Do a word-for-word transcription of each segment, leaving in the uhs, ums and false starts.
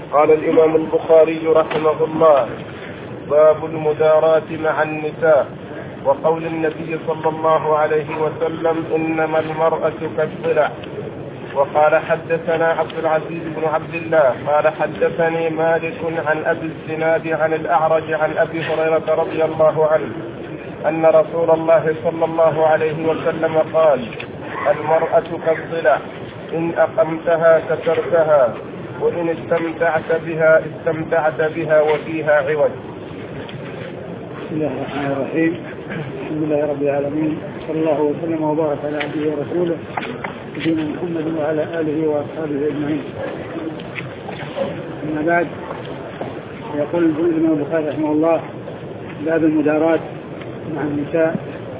قال الإمام البخاري رحمه الله: باب المداراة مع النساء، وقول النبي صلى الله عليه وسلم: إنما المرأة كالضلع. وقال: حدثنا عبد العزيز بن عبد الله قال حدثني مالك عن أبي الزناد عن الأعرج عن أبي هريرة رضي الله عنه أن رسول الله صلى الله عليه وسلم قال: المرأة كالضلع، إن أقمتها كسرتها، وإن استمتعت بها استمتعت بها وفيها عوج. بسم الله الرحمن الرحيم. الحمد لله رب العالمين، صلى الله وسلم وبارك على عبده ورسوله سيدنا محمد وعلى آله وأصحابه أجمعين. أما بعد، يقول الإمام البخاري رحمه الله: باب المداراة مع النساء.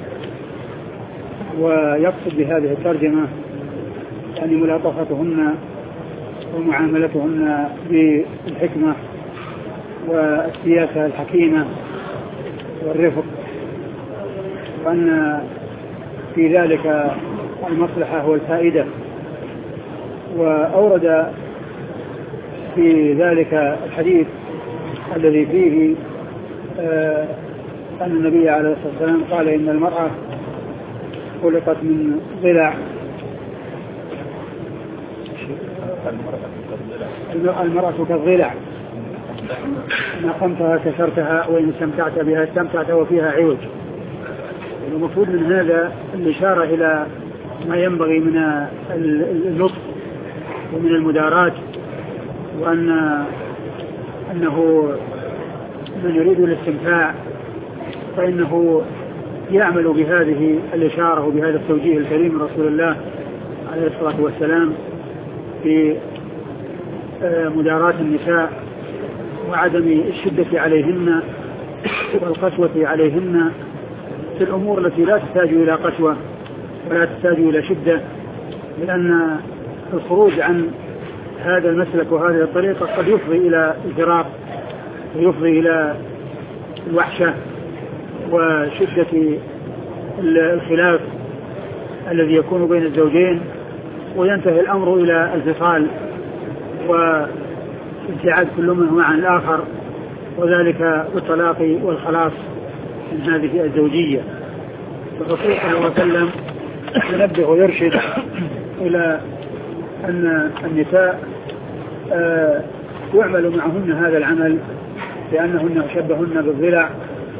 ويقصد بهذه الترجمة يعني ملاطفتهن ومعاملتهن بالحكمة والسياسة الحكيمة والرفق، وأن في ذلك المصلحة والفائدة. وأورد في ذلك الحديث الذي فيه آه أن النبي عليه الصلاة والسلام قال: إن المرأة خلقت من ضلع، المرأة كالضلع، إن أقمتها كسرتها، وإن استمتعت بها استمتعت وفيها عوج. المفروض من هذا الإشارة إلى ما ينبغي من اللطف ومن المداراة، وأن أنه من يريد الاستمتاع فإنه يعمل بهذه الإشارة وبهذا التوجيه الكريم من رسول الله عليه الصلاة والسلام في مداراة النساء وعدم الشدة عليهن والقسوة عليهن في الأمور التي لا تحتاج إلى قسوة ولا تحتاج إلى شدة، لأن الخروج عن هذا المسلك وهذه الطريقة قد يفضي إلى الفراق ويفضي إلى الوحشة وشدة الخلاف الذي يكون بين الزوجين، وينتهي الأمر إلى الفصال وابتعاد كل منهما عن الآخر، وذلك بالطلاق والخلاص من هذه الزوجية. الرسول صلى الله عليه وسلم ينبه ويرشد إلى أن النساء آه يعمل معهن هذا العمل، لأنهن شبهن بالضلع.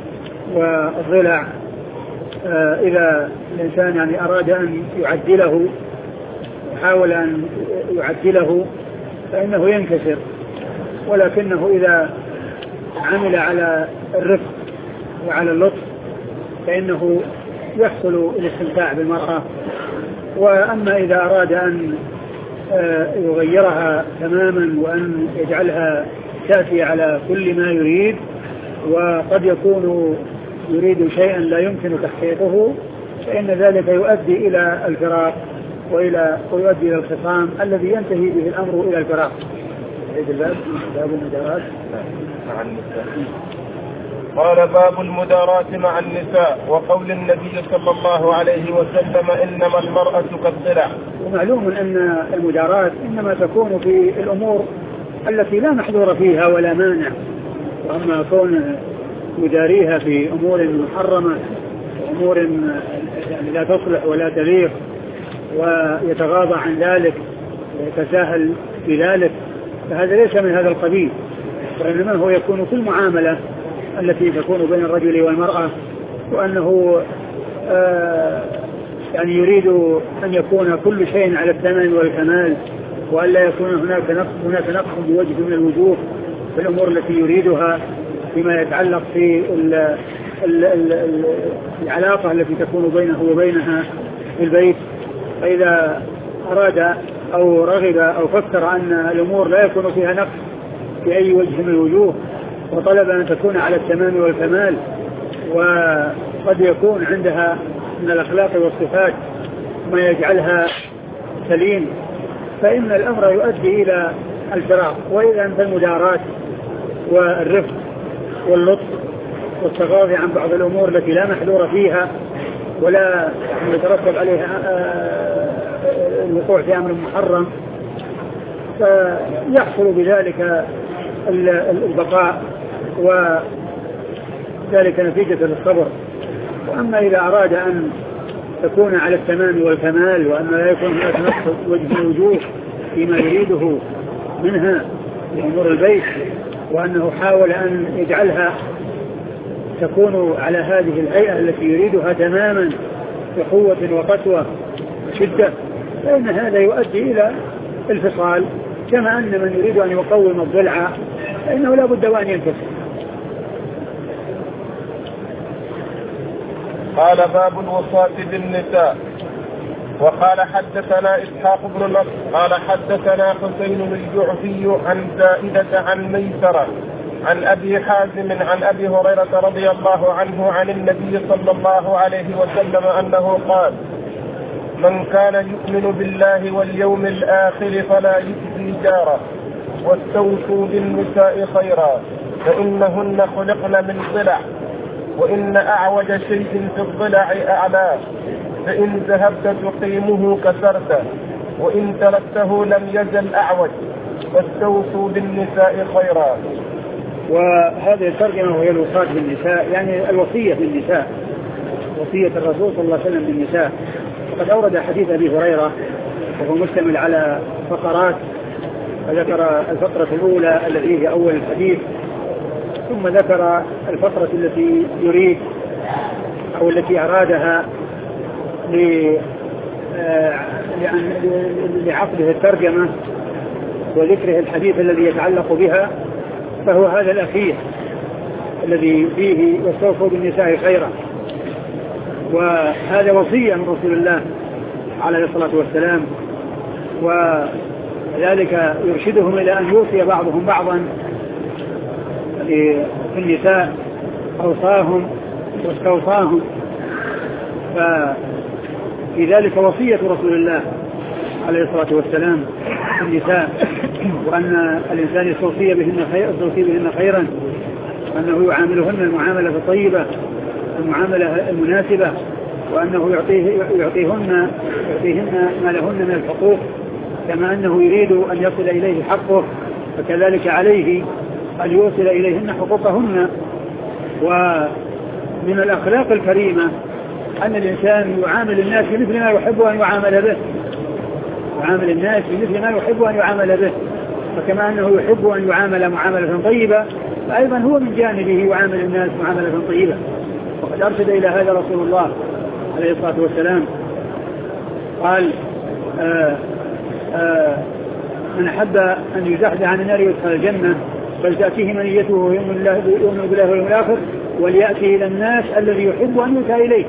والضلع آه إذا الإنسان يعني أراد أن يعدله وحاول أن يعدله فإنه ينكسر، ولكنه إذا عمل على الرفق وعلى اللطف فإنه يحصل الاستمتاع بالمرأة. وأما إذا أراد أن يغيرها تماما وأن يجعلها تأتي على كل ما يريد، وقد يكون يريد شيئا لا يمكن تحقيقه، فإن ذلك يؤدي إلى الفراق وإلى ويؤدي إلى الخصام الذي ينتهي به الأمر إلى الفراق. باب المداراة مع النساء. قال: باب المداراة مع النساء، وقول النبي صلى الله عليه وسلم: إنما المرأة كالضلع. ومعلوم أن المداراة إنما تكون في الأمور التي لا محظور فيها ولا مانع، وأما كون يداريها في أمور محرمة وأمور يعني لا تصلح ولا تليق ويتغاضى عن ذلك ويتساهل في ذلك، فهذا ليس من هذا القبيل، وإنما هو يكون في المعاملة التي تكون بين الرجل والمرأة، وأنه آه يعني يريد أن يكون كل شيء على التمام والكمال، وأن لا يكون هناك نقص هناك نقص بوجه من الوجوه في الأمور التي يريدها فيما يتعلق في ال ال ال ال العلاقة التي تكون بينه وبينها في البيت. فإذا أراد أو رغب أو فكر أن الأمور لا يكون فيها نقص في أي وجه من الوجوه، وطلب أن تكون على التمام والكمال، وقد يكون عندها من الأخلاق والصفات ما يجعلها سليم، فإن الأمر يؤدي إلى الفراق. وإذا أنت المداراة والرفق واللطف والتغاضي عن بعض الأمور التي لا محذور فيها ولا يترتب عليها الوقوع في أمر محرم، فيحصل بذلك البقاء وذلك نتيجة للصبر. وأما إذا أراد أن تكون على التمام والكمال وأن لا يكون هناك نقص وجه وجوه فيما يريده منها لأمور البيت، وأنه حاول أن يجعلها تكون على هذه الهيئة التي يريدها تماما بقوة وقسوة وشدة، فإن هذا يؤدي إلى الفصال. كما أن من يريد أن يقوم الضلع فإنه لا بد وأن ينكسر. قال باب الوصاة بالنساء. وقال حدثنا إسحاق بن نصر قال حدثنا حسين الجعفي عن زائدة عن ميسرة عن أبي حازم عن أبي هريرة رضي الله عنه عن النبي صلى الله عليه وسلم أنه قال: من كان يؤمن بالله واليوم الآخر فلا يؤذي جاره، واستوصوا بالنساء خيرا فإنهن خلقن من ضلع، وإن أعوج شيء في الضلع أعلاه، فإن ذهبت تقيمه كسرته، وإن تركته لم يزل أعوج، واستوصوا بالنساء خيرا. وهذه الترجمة وهي الوصاة بالنساء، يعني الوصية بالنساء، وصية الرسول صلى الله عليه وسلم بالنساء. وقد أورد حديث أبي هريرة وهو مشتمل على فقرات، فذكر الفقرة الأولى التي هي أول الحديث، ثم ذكر الفقرة التي يريد أو التي أرادها لعقده الترجمة وذكره الحديث الذي يتعلق بها، فهو هذا الأخير الذي فيه واستوصوا بالنساء خيرا. وهذا وصية من رسول الله عليه الصلاة والسلام، وذلك يرشدهم إلى أن يوصي بعضهم بعضا في النساء، أوصاهم واستوصاهم، ففي ذلك وصية رسول الله عليه الصلاة والسلام النساء، وأن الإنسان يستوصي بهن خير يستوصي بهن خيرا، وأنه يعاملهن المعاملة الطيبة المعاملة المناسبة، وأنه يعطيه يعطيهن يعطيهن ما لهن من الحقوق، كما أنه يريد أن يصل إليه حقه، فكذلك عليه أن يوصل إليهن حقوقهن. ومن الأخلاق الكريمة أن الإنسان يعامل الناس بمثل ما يحب أن يعامل به، يعامل الناس بمثل ما يحب أن يعامل به، فكما أنه يحب أن يعامل معاملة طيبة، فأيضا هو من جانبه يعامل الناس معاملة طيبة. وقد أرشد إلى هذا رسول الله عليه الصلاة والسلام، قال: آآ آآ من أحب أن يزحزح عن النار يدخل الجنة فلتأتيه منيته ويؤمن بالله واليوم الآخر وليأتي إلى الناس الذي يحب أن يؤتى إليه.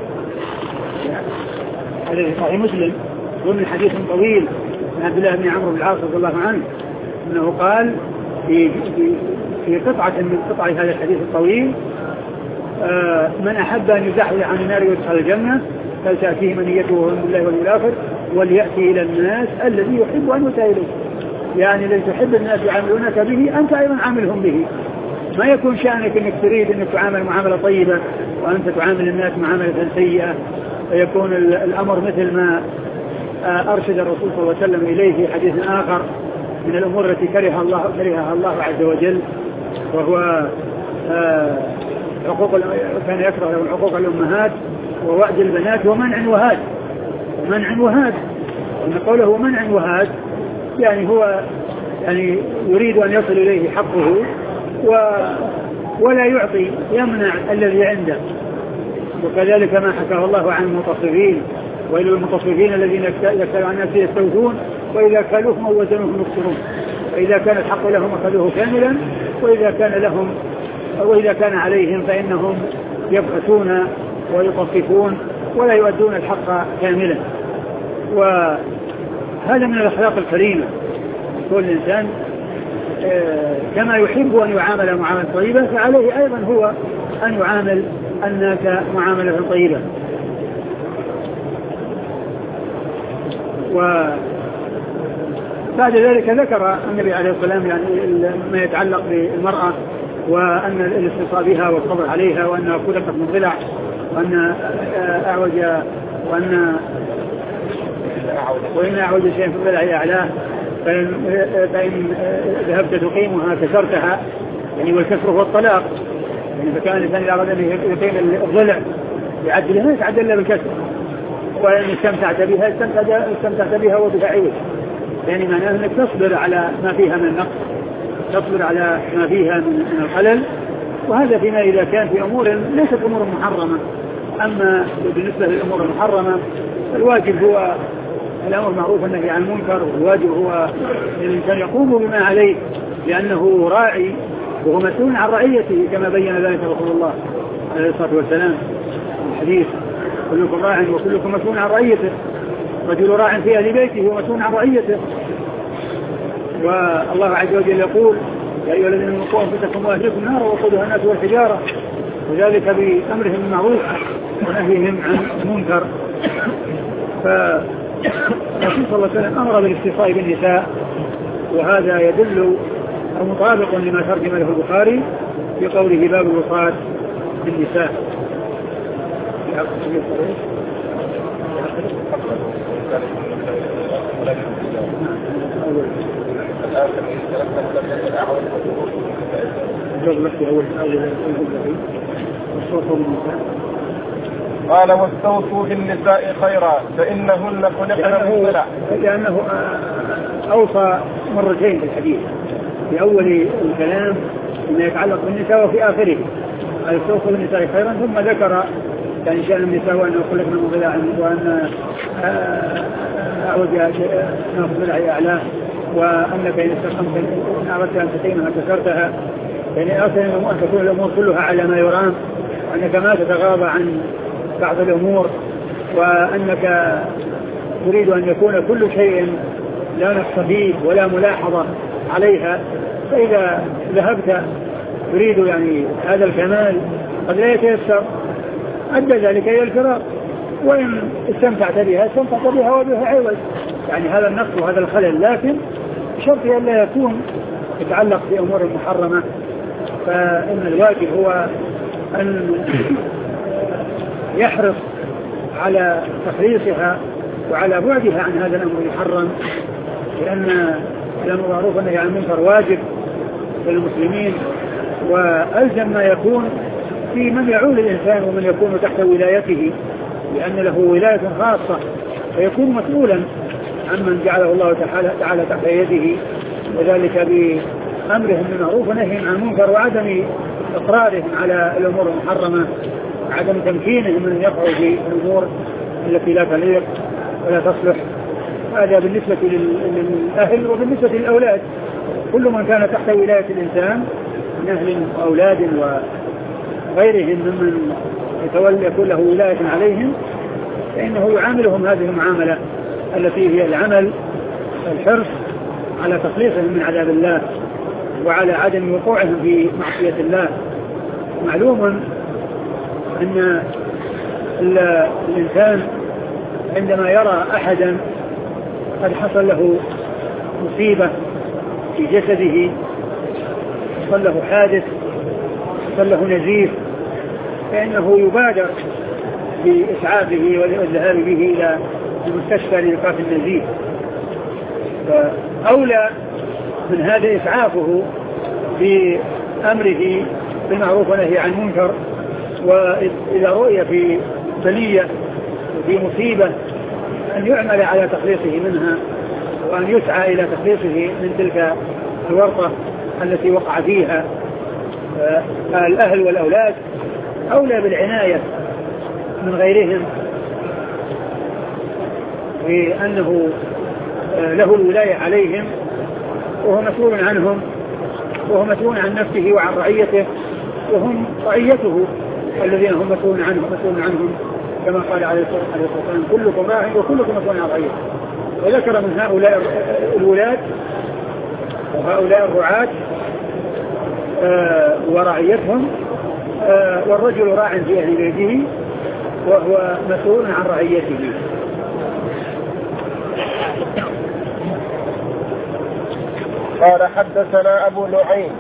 هذا في صحيح مسلم ضمن حديث طويل من عبد الله بن عمرو بن العاص رضي الله عنه، أنه قال في في قطعة من قطع هذا الحديث الطويل: من أحب أن يزحزح عن النار يدخل الجنة فلتأتيه منيته ويؤمن بالله واليوم الآخر وليأتي إلى الناس الذي يحب أن يؤتى إليه. يعني الذي تحب الناس يعاملونك به أنت أيضا عاملهم به. ما يكون شأنك أنك تريد أنك تعامل معاملة طيبة وأنت تعامل الناس معاملة سيئة، ويكون الأمر مثل ما أرشد الرسول صلى الله عليه وسلم إليه في حديث آخر من الأمور التي كرهها الله كرهها الله عز وجل، وهو حقوق كان يكره حقوق الأمهات ووعد البنات ومنع وهاد ومنع وهاد وأن قوله منع وهاد يعني هو يعني يريد أن يصل إليه حقه و ولا يعطي، يمنع الذي عنده. وكذلك ما حكاه الله عن المتصفين: وإلى المتصفين الذين يكتالوا عن الناس يستوفون وإذا كالوهم أو وزنوهم يخسرون، فإذا كان الحق لهم أخذوه كاملا، وإذا كان لهم وإذا كان عليهم فإنهم يبخسون ويطففون ولا يؤدون الحق كاملا. وهذا من الأخلاق الكريمة، كل إنسان كما يحب أن يعامل معاملة طيبة فعليه أيضا هو أن يعامل الناس معاملة طيبة. وبعد ذلك ذكر النبي عليه الصلاة والسلام يعني ما يتعلق بالمرأة، وأن الاستيصاء بها والصبر عليها، وأنها خلقت من ضلع، وأن أعوج وأن وإن أعوج شيء في الضلع أعلاه، فإن, فإن ذهبت تقيمها كسرتها، يعني والكسر هو الطلاق، يعني فكان الإنسان إذا أراد أن يقيم الضلع يعدلها ما يتعدل بالكسر، وإن استمتعت بها استمتعت بها وبها عوض، يعني معناه أنك تصبر على ما فيها من النقص، تصبر على ما فيها من الخلل. وهذا فيما إذا كان في أمور ليست أمور محرمة. أما بالنسبة للأمور المحرمة الواجب هو الأمر معروف النهي عن المنكر، والواجب هو الإنسان يقوم بما عليه لأنه راعي وهو مسؤول عن رعيته، كما بين ذلك رسول الله عليه الصلاة والسلام في الحديث: كلكم راع وكلكم مسؤول عن رعيته، رجل راع في أهل بيته ومسؤول عن رعيته. والله عز وجل يقول: يا أيها الذين قوا أنفسكم وأهليكم نارا وقودها الناس والحجارة، وذلك بأمرهم بالمعروف ونهيهم عن المنكر. فالرسول صلى الله عليه وسلم أمر بالاختصاص بالنساء، وهذا يدل أو مطابق لما ترجم له البخاري في قوله: باب الوصاة بالنساء. قال: واستوصوا بالنساء خيرا فإنهن خلقن من ضلع. لأنه أوصى مرتين في الحديث، في أول الكلام ما يتعلق بالنساء وفي آخره قال: واستوصوا بالنساء خيرا، ثم ذكر يعني شأن النساء وأنه خلقن من ضلع، وأن أعوج ناخذ ضلع أعلاه، وأنك إن استقمت إن أردت أن تقيمها كسرتها، يعني أصلا أن تكون الأمور كلها على ما يرام، وأنك ما تتغاضى عن بعض الأمور، وأنك تريد أن يكون كل شيء لا نقص فيه ولا ملاحظة عليها. فإذا ذهبت تريد يعني هذا الكمال قد لا يتيسر، أدى ذلك إلى الفراق. وإن استمتعت بها استمتعت بها وبها عوض، يعني هذا النقص وهذا الخلل، لكن بشرط أن لا يكون يتعلق بأمور محرمة. فإن الواجب هو أن يحرص على تخليصها وعلى بعدها عن هذا الأمر المحرم، لأن الأمر معروف أنه عن المنكر واجب للمسلمين، وألزم ما يكون في من يعول الإنسان ومن يكون تحت ولايته، لأن له ولاية خاصة، فيكون مسؤولا عمن جعله الله تعالى, تعالى تحت يده، وذلك بأمرهم بالمعروف ونهيهم عن المنكر، وعدم إقرارهم على الأمور المحرمة، عدم تمكينهم من يقعوا في الأمور التي لا تليق ولا تصلح. هذا بالنسبة للأهل. وبالنسبة للأولاد، كل من كان تحت ولاية الإنسان من أهل وأولاد وغيرهم ممن يتولى يكون له ولاية عليهم، فإنه يعاملهم هذه المعاملة التي هي العمل الحرص على تخليصهم من عذاب الله وعلى عدم وقوعهم في معصية الله. معلوم أن الإنسان عندما يرى أحدا قد حصل له مصيبة في جسده، حصل له حادث، حصل له نزيف، فإنه يبادر بإسعافه والذهاب به إلى المستشفى لإيقاف النزيف. فأولى من هذا إسعافه بأمره بالمعروف ونهي عن المنكر، وإذا رؤي في بلية وفي مصيبة أن يعمل على تخليصه منها، وأن يسعى إلى تخليصه من تلك الورطة التي وقع فيها. الأهل والأولاد أولى بالعناية من غيرهم، لأنه له الولاية عليهم وهو مسؤول عنهم، وهو مسؤول عن نفسه وعن رعيته، وهم رعيته الذين هم مسؤول عنهم مسؤول عنهم كما قال عليه الصلاة والسلام: كلكم راع وكلكم مسؤول عن رعيته. وذكر من هؤلاء الولاة وهؤلاء الرعاة آه ورعيتهم، آه والرجل راع في أهل بيته وهو مسؤول عن رعيته. قال: حدثنا أبو نعيم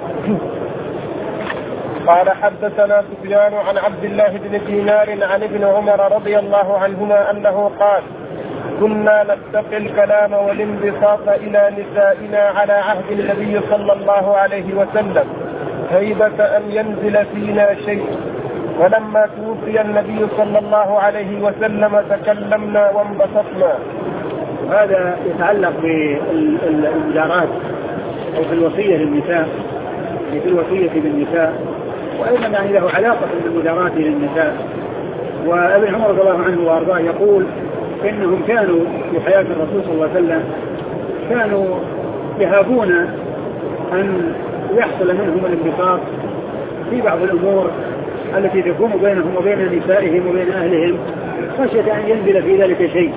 قال: حدثنا سفيان عن عبد الله بن دينار عن ابن عمر رضي الله عنهما أنه قال: كنا نتقي الكلام والانبساط إلى نسائنا على عهد النبي صلى الله عليه وسلم هيبة أن ينزل فينا شيء، ولما توفي النبي صلى الله عليه وسلم تكلمنا وانبسطنا. هذا يتعلق بالمجارات أو في الوصية للنساء، في الوصية بالنساء، وأيضا يعني له علاقة بالمجارات للنساء. وابن عمر رضي الله عنه وارضاه يقول إنهم كانوا في حياة الرسول صلى الله عليه وسلم كانوا يهابون أن يحصل منهم الانبساط في بعض الأمور التي تكون بينهم وبين نسائهم وبين أهلهم خشية أن ينزل في ذلك شيء.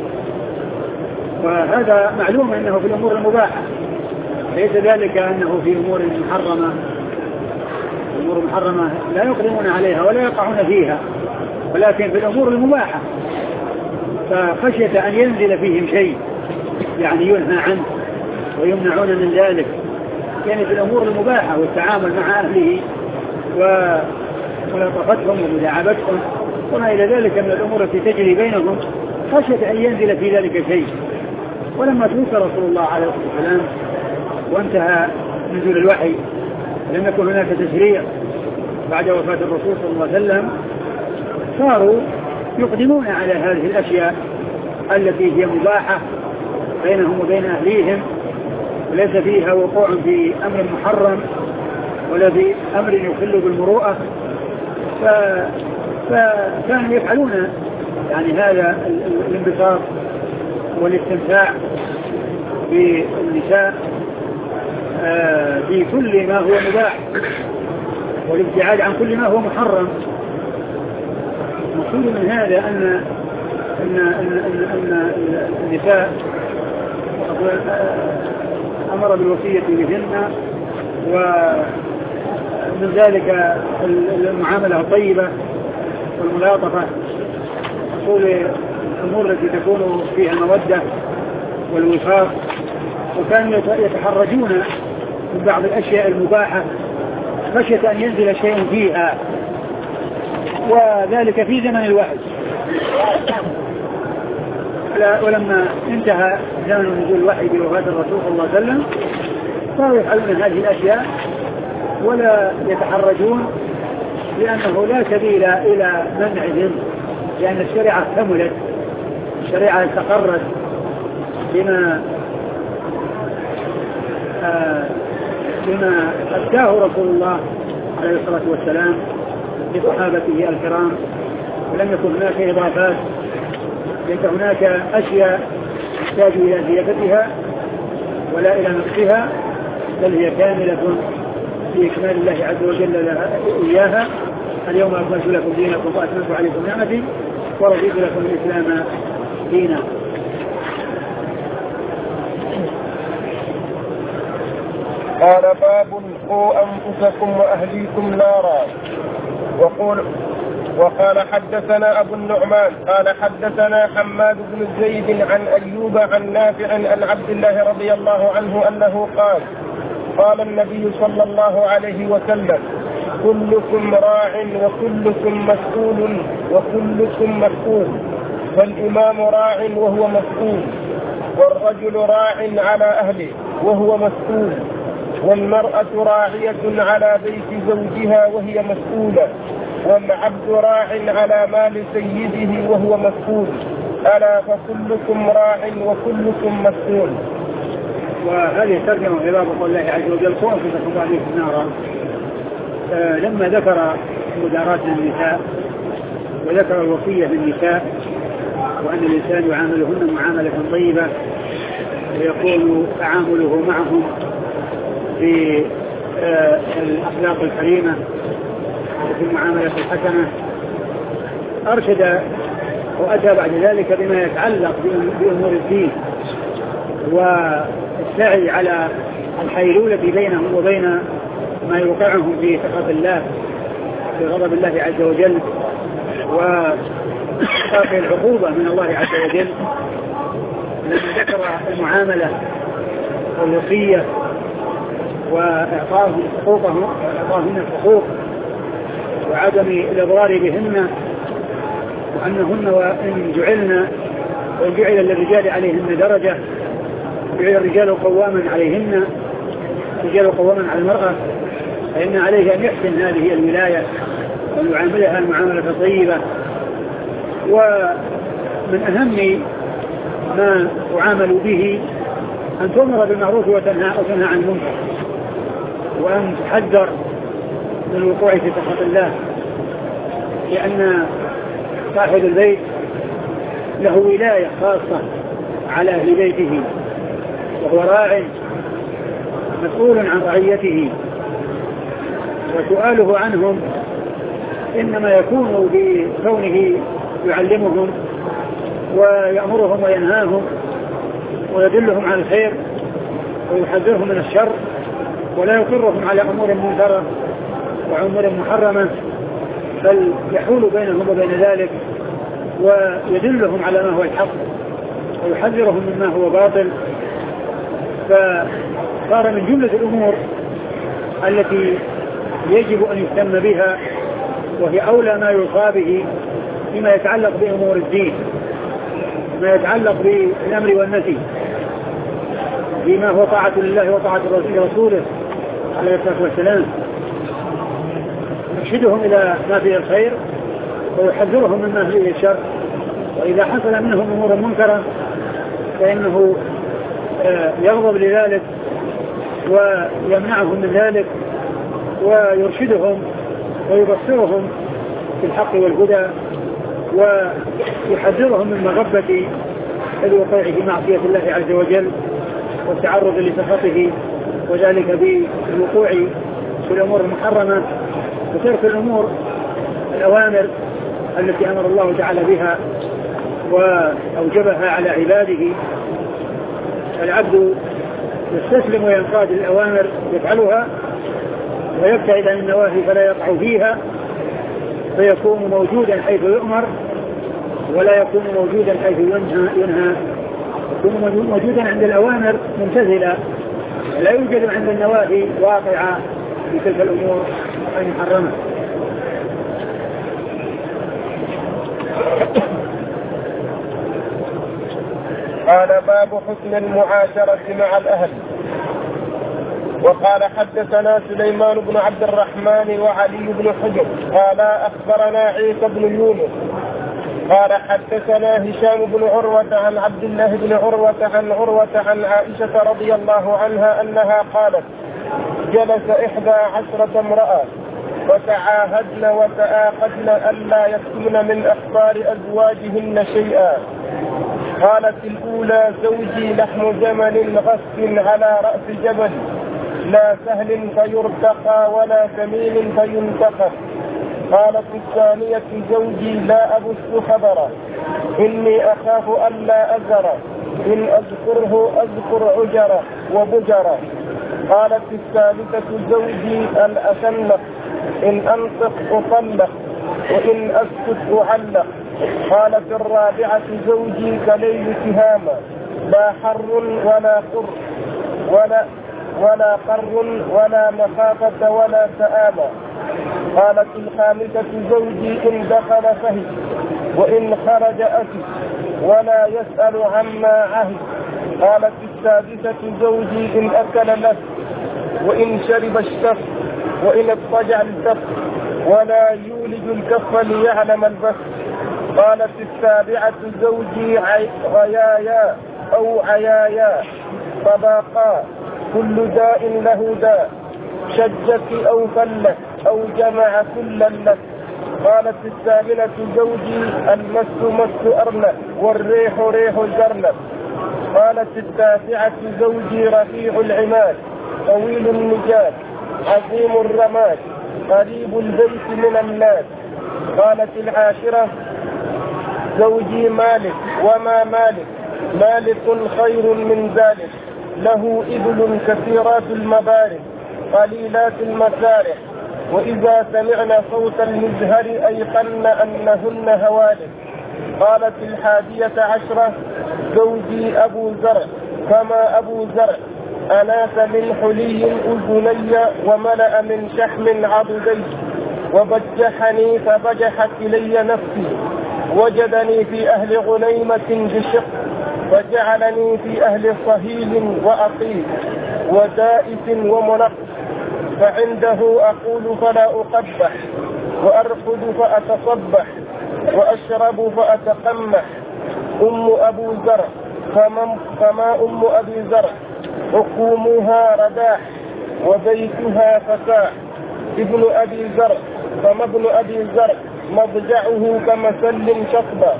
وهذا معلوم أنه في الأمور المباحة، ليس ذلك أنه في أمور محرمة. الأمور المحرمة لا يقدمون عليها ولا يقعون فيها، ولكن في الأمور المباحة فخشية أن ينزل فيهم شيء يعني ينهى عنه ويمنعون من ذلك، يعني في الأمور المباحة والتعامل مع أهله وملاطفتهم ومداعبتهم وما إلى ذلك من الأمور التي تجري بينهم خشية أن ينزل في ذلك شيء. ولما توفى رسول الله عليه الصلاة والسلام وانتهى نزول الوحي لم يكن هناك تشريع بعد وفاة الرسول صلى الله عليه وسلم، صاروا يقدمون على هذه الأشياء التي هي مباحة بينهم وبين أهليهم وليس فيها وقوع في أمر محرم ولا في أمر يخل بالمروءة، فكانوا يفعلون يعني هذا الانبساط والاستمتاع بالنساء في كل ما هو مباح والابتعاد عن كل ما هو محرم. مقصود من هذا أن أن أن أن النساء أمر بالوصية بهن، ومن ذلك المعاملة الطيبة والملاطفة، حصول الأمور التي تكون فيها المودة والوفاق، وكانوا يتحرجون من بعض الأشياء المباحة خشية أن ينزل شيء فيها، وذلك في زمن الوحي. ولما انتهى زمن نزول الوحي بوفاة الرسول صلى الله عليه وسلم صاروا يفعلون هذه الأشياء ولا يتحرجون، لأنه لا سبيل إلى منعهم، لأن الشريعة كملت، الشريعة استقرت بما آه بما أبداه رسول الله عليه الصلاة والسلام لصحابته الكرام، ولم يكن هناك إضافات، ليس هناك أشياء تحتاج إلى زيادتها ولا إلى نقصها، بل هي كاملة في إكمال الله عز وجل لها إياها. اليوم أكملت لكم دينكم وأتممت عليكم نعمتي ورضيت لكم الإسلام دينا. قال باب قوا أنفسكم وأهليكم نارا. وقول وقال حدثنا أبو النعمان قال حدثنا حماد بن زيد عن أيوب عن نافع عن عبد الله رضي الله عنه أنه قال قال النبي صلى الله عليه وسلم كلكم راع وكلكم مسؤول وكلكم مسؤول، فالإمام راع وهو مسؤول، والرجل راع على أهله وهو مسؤول، والمرأة راعية على بيت زوجها وهي مسؤولة، والعبد راع على مال سيده وهو مسؤول، ألا فكلكم راع وكلكم مسؤول. وهذه ترجمة عبارة قول الله عز وجل قوا أنفسكم وأهليكم نارا. آه لما ذكر مداراة النساء وذكر الوصية بالنساء وأن الإنسان يعاملهن معاملة طيبة ويكون تعامله معهم في آه الأخلاق الكريمة وفي المعاملة الحسنة، أرشد وأتى بعد ذلك بما يتعلق بأمور الدين والسعي على الحيلولة بينهم وبين ما يوقعهم في سخط الله في غضب الله عز وجل وإسقاط العقوبة من الله عز وجل. لما ذكر المعاملة والوصية وإعطاهم حقوقهم وإعطاهن الحقوق وعدم الإضرار بهن، وأنهن وإن جعلن وجعل للرجال عليهن درجة، جعل الرجال قواما عليهن، الرجال قواما على المرأة، فإن عليه أن يحسن هذه الولاية ويعاملها المعاملة الطيبة. ومن أهم ما تعامل به أن تؤمر بالمعروف وتنهى وتنهى عن المنكر، وأن تحذر من الوقوع في سخط الله، لأن صاحب البيت له ولاية خاصة على أهل بيته، وهو راع مسؤول عن رعيته، وسؤاله عنهم إنما يكون بكونه يعلمهم ويأمرهم وينهاهم ويدلهم على الخير ويحذرهم من الشر، ولا يقرهم على أمور منكرة وأمور محرمة، بل يحول بينهم وبين ذلك ويدلهم على ما هو الحق ويحذرهم مما هو باطل. فصار من جملة الأمور التي يجب أن يهتم بها، وهي أولى ما يوصى به فيما يتعلق بأمور الدين، ما يتعلق بالأمر والنهي، بما هو طاعة لله وطاعة رسوله عليه الصلاة والسلام، يرشدهم إلى ما فيه الخير ويحذرهم مما فيه الشر. وإذا حصل منهم أمور منكرة فإنه يغضب لذلك ويمنعهم من ذلك ويرشدهم ويبصرهم في الحق والهدى، ويحذرهم من مغبة الوقوع في معصية الله عز وجل والتعرض لسخطه، وذلك بالوقوع في الأمور المحرمة وترك الأمور الأوامر التي أمر الله تعالى بها وأوجبها على عباده. العبد يستسلم وينقاد للأوامر يفعلها ويبتعد عن النواهي فلا يقع فيها، فيكون موجودا حيث يؤمر ولا يكون موجودا حيث ينهى، يكون موجودا عند الأوامر ممتثلا، لا يوجد عند النواهي واقعة في تلك الأمور المحرمة. قال باب حسن المعاشرة مع الأهل. وقال حدثنا سليمان بن عبد الرحمن وعلي بن حجر قال أخبرنا عيسى بن يونس قال حدثنا هشام بن عروة عن عبد الله بن عروة عن عروة عن عائشة رضي الله عنها أنها قالت جلس إحدى عشرة امرأة وتعاهدن وتآقدن ألا يكتمن من أخبار أزواجهن شيئا. قالت الأولى زوجي لحم جمل غث على رأس جبل، لا سهل فيرتقى ولا ثمين فينتقى. قالت الثانية زوجي لا أبث خبرا، إني أخاف ألا أزر، إن أذكره أذكر عجرا وبجرا. قالت الثالثة زوجي الأشنق، إن أنطق أطلق وإن أسكت أعلق. قالت الرابعة زوجي كليل تهاما، لا حر ولا قر ولا ولا قر ولا مخافة ولا سآمة. قالت الخامسة زوجي إن دخل فهد وإن خرج أسد ولا يسأل عما عهد. قالت السادسة زوجي إن أكل لف وإن شرب اشتف وإن اضطجع التف ولا يولج الكف ليعلم البث. قالت السابعة زوجي غيايا أو عيايا طباقا، كل داء له داء، شجك أو فلك أو جمع كل لك. قالت الثامنة زوجي المس مس أرنب والريح ريح الجرنب. قالت التاسعة زوجي رفيع العماد طويل النجاد عظيم الرماد قريب البيت من الناس. قالت العاشرة زوجي مالك وما مالك، مالك خير من ذلك، له إبل كثيرات المبارك قليلات المسارح، وإذا سمعنا صوت المزهر أيقن أنهن هوالك. قالت الحادية عشرة زوجي أبو زرع، كما أبو زرع أناس من حلي أذني وملأ من شحم عضدي، وبجحني فبجحت إلي نفسي. وجدني في أهل غنيمة بشق وجعلني في أهل صهيل وأطيب ودائس ومنق، فعنده أقول فلا أقبح، وأرقد فأتصبح، وأشرب فأتقمح. أم أبو زرع فما, فما أم أبي زرع، حكومها رداح وبيتها فساح. ابن أبي زرع فما ابن أبي زرع، مضجعه كمسل شطبة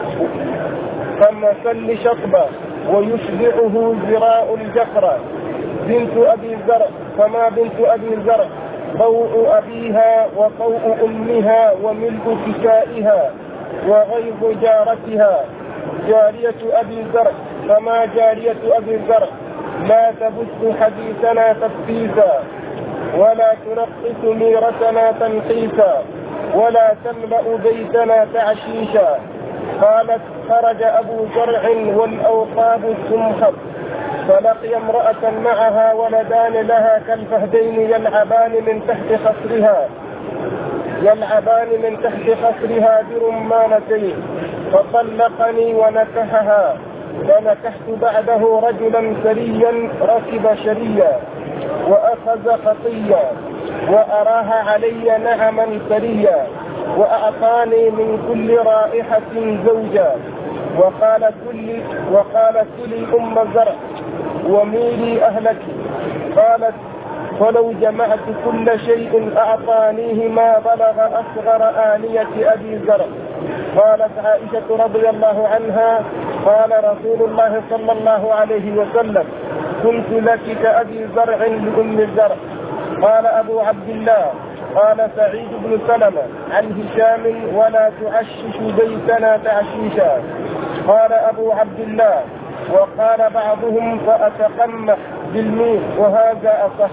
كمسل شطبة ويشبعه ذراء الجفرة. بنت أبي زرع فما بنت أبي زرع، ضوء أبيها وضوء أمها وملء كسائها وغيظ جارتها. جارية أبي زرع فما جارية أبي زرع، لا تبث حديثنا تبثيثا ولا تنقص ميرتنا تنقيسا ولا تملأ بيتنا تعشيشا. قالت خرج أبو زرع والأوقاب سمخت، فلقي امرأة معها ولدان لها كالفهدين يلعبان من تحت خصرها يلعبان من تحت خصرها برمانتين، فطلقني ونكحها. فنكحت بعده رجلا سريا ركب شريا وأخذ خطيا، وأراها علي نعما سريا، وأعطاني من كل رائحة زوجا. وقال كل وقال كلي أم زرع وميلي أهلك. قالت فلو جمعت كل شيء أعطانيه ما بلغ أصغر آنية أبي زرع. قالت عائشة رضي الله عنها قال رسول الله صلى الله عليه وسلم كنت لك كأبي زرع لأم زرع. قال أبو عبد الله قال سعيد بن سلمة عن هشام ولا تعشش بيتنا تعشيشا. قال أبو عبد الله وقال بعضهم فأتقمح بالميم وهذا أصح.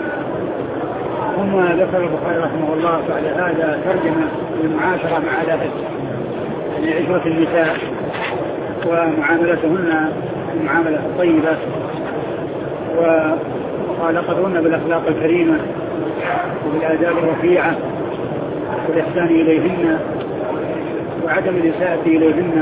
ثم ذكر البخاري رحمه الله بعد هذا ترجمة المعاشرة مع الأهل، يعني عشرة النساء ومعاملتهن المعاملة الطيبة ومخالقتهن بالأخلاق الكريمة وبالآداب الرفيعة والإحسان إليهن وعدم الإساءة إليهن.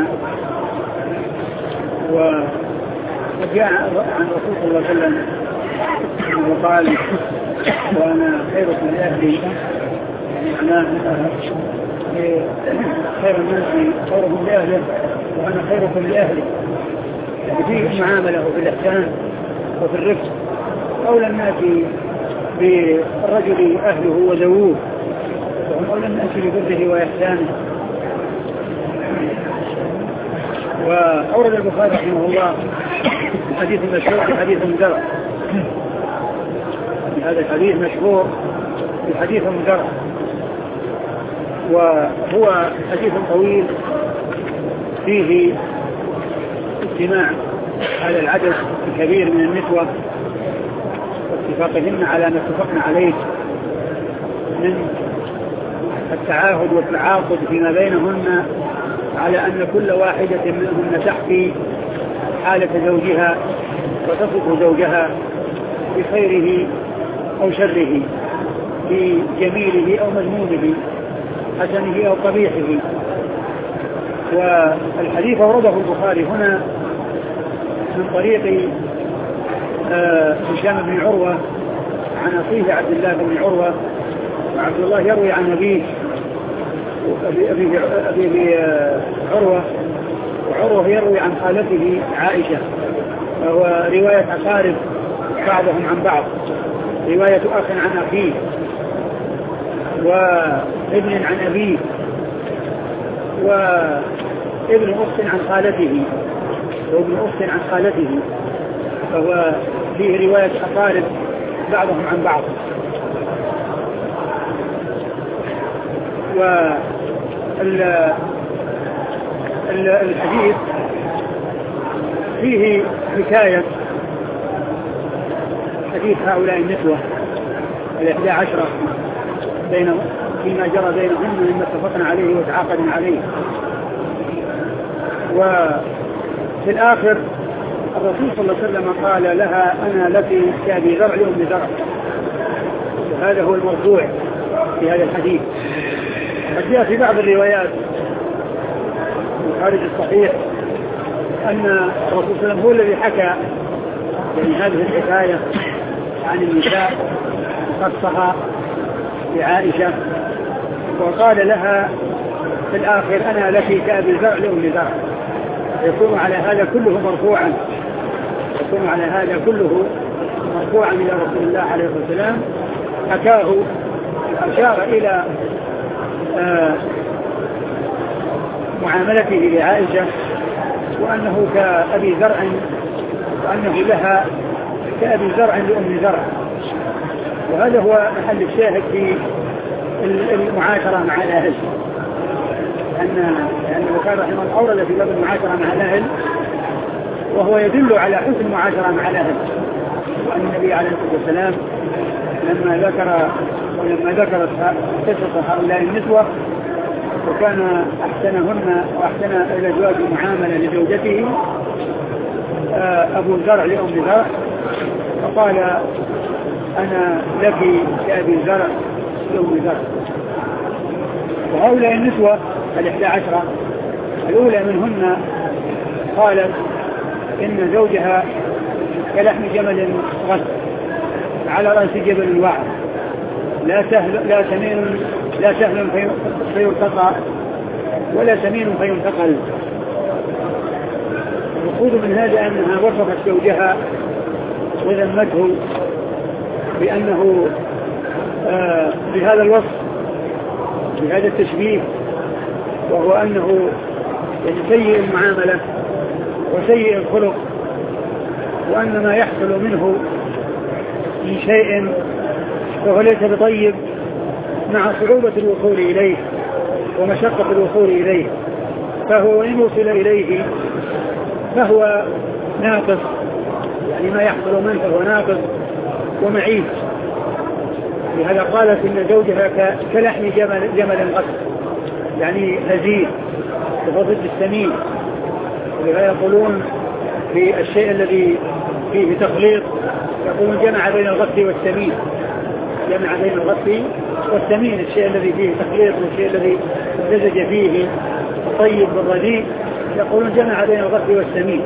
وجاء عن رسول صلى الله عليه وسلم وقال وأنا خيركم لأهلي، أنا خير الناس خيرهم لأهله وأنا خيركم لأهلي، يعني فيه معاملة وفي الإحسان وفي الرفق. أولى الناس بالرجل أهله وذووه، وهم أولى الناس ببره وإحسانه. وأورد البخاري رحمه الله حديث مشهور في حديث مدرع، هذا الحديث مشهور في حديث مدرع، وهو حديث طويل فيه اجتماع هذا العدد الكبير من النسوة واتفاقهن على ما اتفقنا عليه من التعاهد والتعاقد فيما بينهن على أن كل واحدة منهن تحكي حالة زوجها وتصف زوجها بخيره أو شره، بجميله أو مذمومه، حسنه أو قبيحه. والحديث أورده البخاري هنا من طريق هشام بن عروة عن أخيه عبد الله بن عروة، وعبد الله يروي عن أبيه أبي أبي عروة، وعروة يروي عن خالته عائشة، وهو رواية أقارب بعضهم عن بعض، رواية أخ عن أخيه وابن عن أبيه وابن أخت عن خالته وابن أخت عن خالته، فهو فيه رواية أقارب بعضهم عن بعض. والحديث فيه حكاية حديث هؤلاء النسوة الإحدى عشرة بين فيما جرى بينهم مما اتفقنا عليه وتعاقدنا عليه. وفي الآخر الرسول صلى الله عليه وسلم قال لها أنا لك كأبي زرع لأم زرع، وهذا هو المرفوع في هذا الحديث. قد جاء في بعض الروايات خارج الصحيح أن الرسول صلى الله عليه وسلم هو الذي حكى يعني هذه الحكاية عن النساء، قصها لعائشة وقال لها في الآخر أنا لك كأبي الزرع لأم الزرع. يكون على هذا كله مرفوعا، يكون على هذا كله مرفوعا إلى رسول الله عليه الصلاة والسلام. حكاه أشار إلى آه معاملته لعائشة وأنه كأبي زرع، وأنه لها كأبي زرع لأم زرع. وهذا هو محل الشاهد في المعاشرة مع الأهل، أن لأنه كان رحمه الله أورد في باب المعاشرة مع الأهل، وهو يدل على حسن المعاشرة مع الأهل. وأن النبي عليه الصلاة والسلام لما ذكر ولما ذكرت قصة هؤلاء النسوة وكان أحسنهن وأحسن الأزواج معاملة لزوجته أبو زرع لأم زرع، فقال أنا لك كأبي زرع لأم زرع. وهؤلاء النسوة الإحدى عشرة الأولى منهن قالت إن زوجها كلحم جمل غث على رأس جبل واعر، لا سهل لا سمين لا سهل فيرتقى ولا سمين فينتقل. المقصود من هذا أنها وصفت زوجها وذمته بأنه آه بهذا الوصف، بهذا التشبيه، وهو أنه سيء المعاملة وسيء الخلق، وأن ما يحصل منه من شيء فهو ليس بطيب مع صعوبة الوصول إليه ومشقة الوصول إليه، فهو إن وصل إليه فهو ناقص، يعني ما يحصل منه فهو ناقص ومعيب. لهذا قالت إن زوجها كلحم جمل, جمل غث، يعني هزيل وهو ضد السمين. ولهذا يقولون في الشيء الذي فيه تخليط يقولون جمع بين الغث والسمين، جمع بين الغث والسمين، الشيء الذي فيه تخليط والشيء الذي مزج فيه الطيب بالرديء يقولون جمع بين الغث والسمين.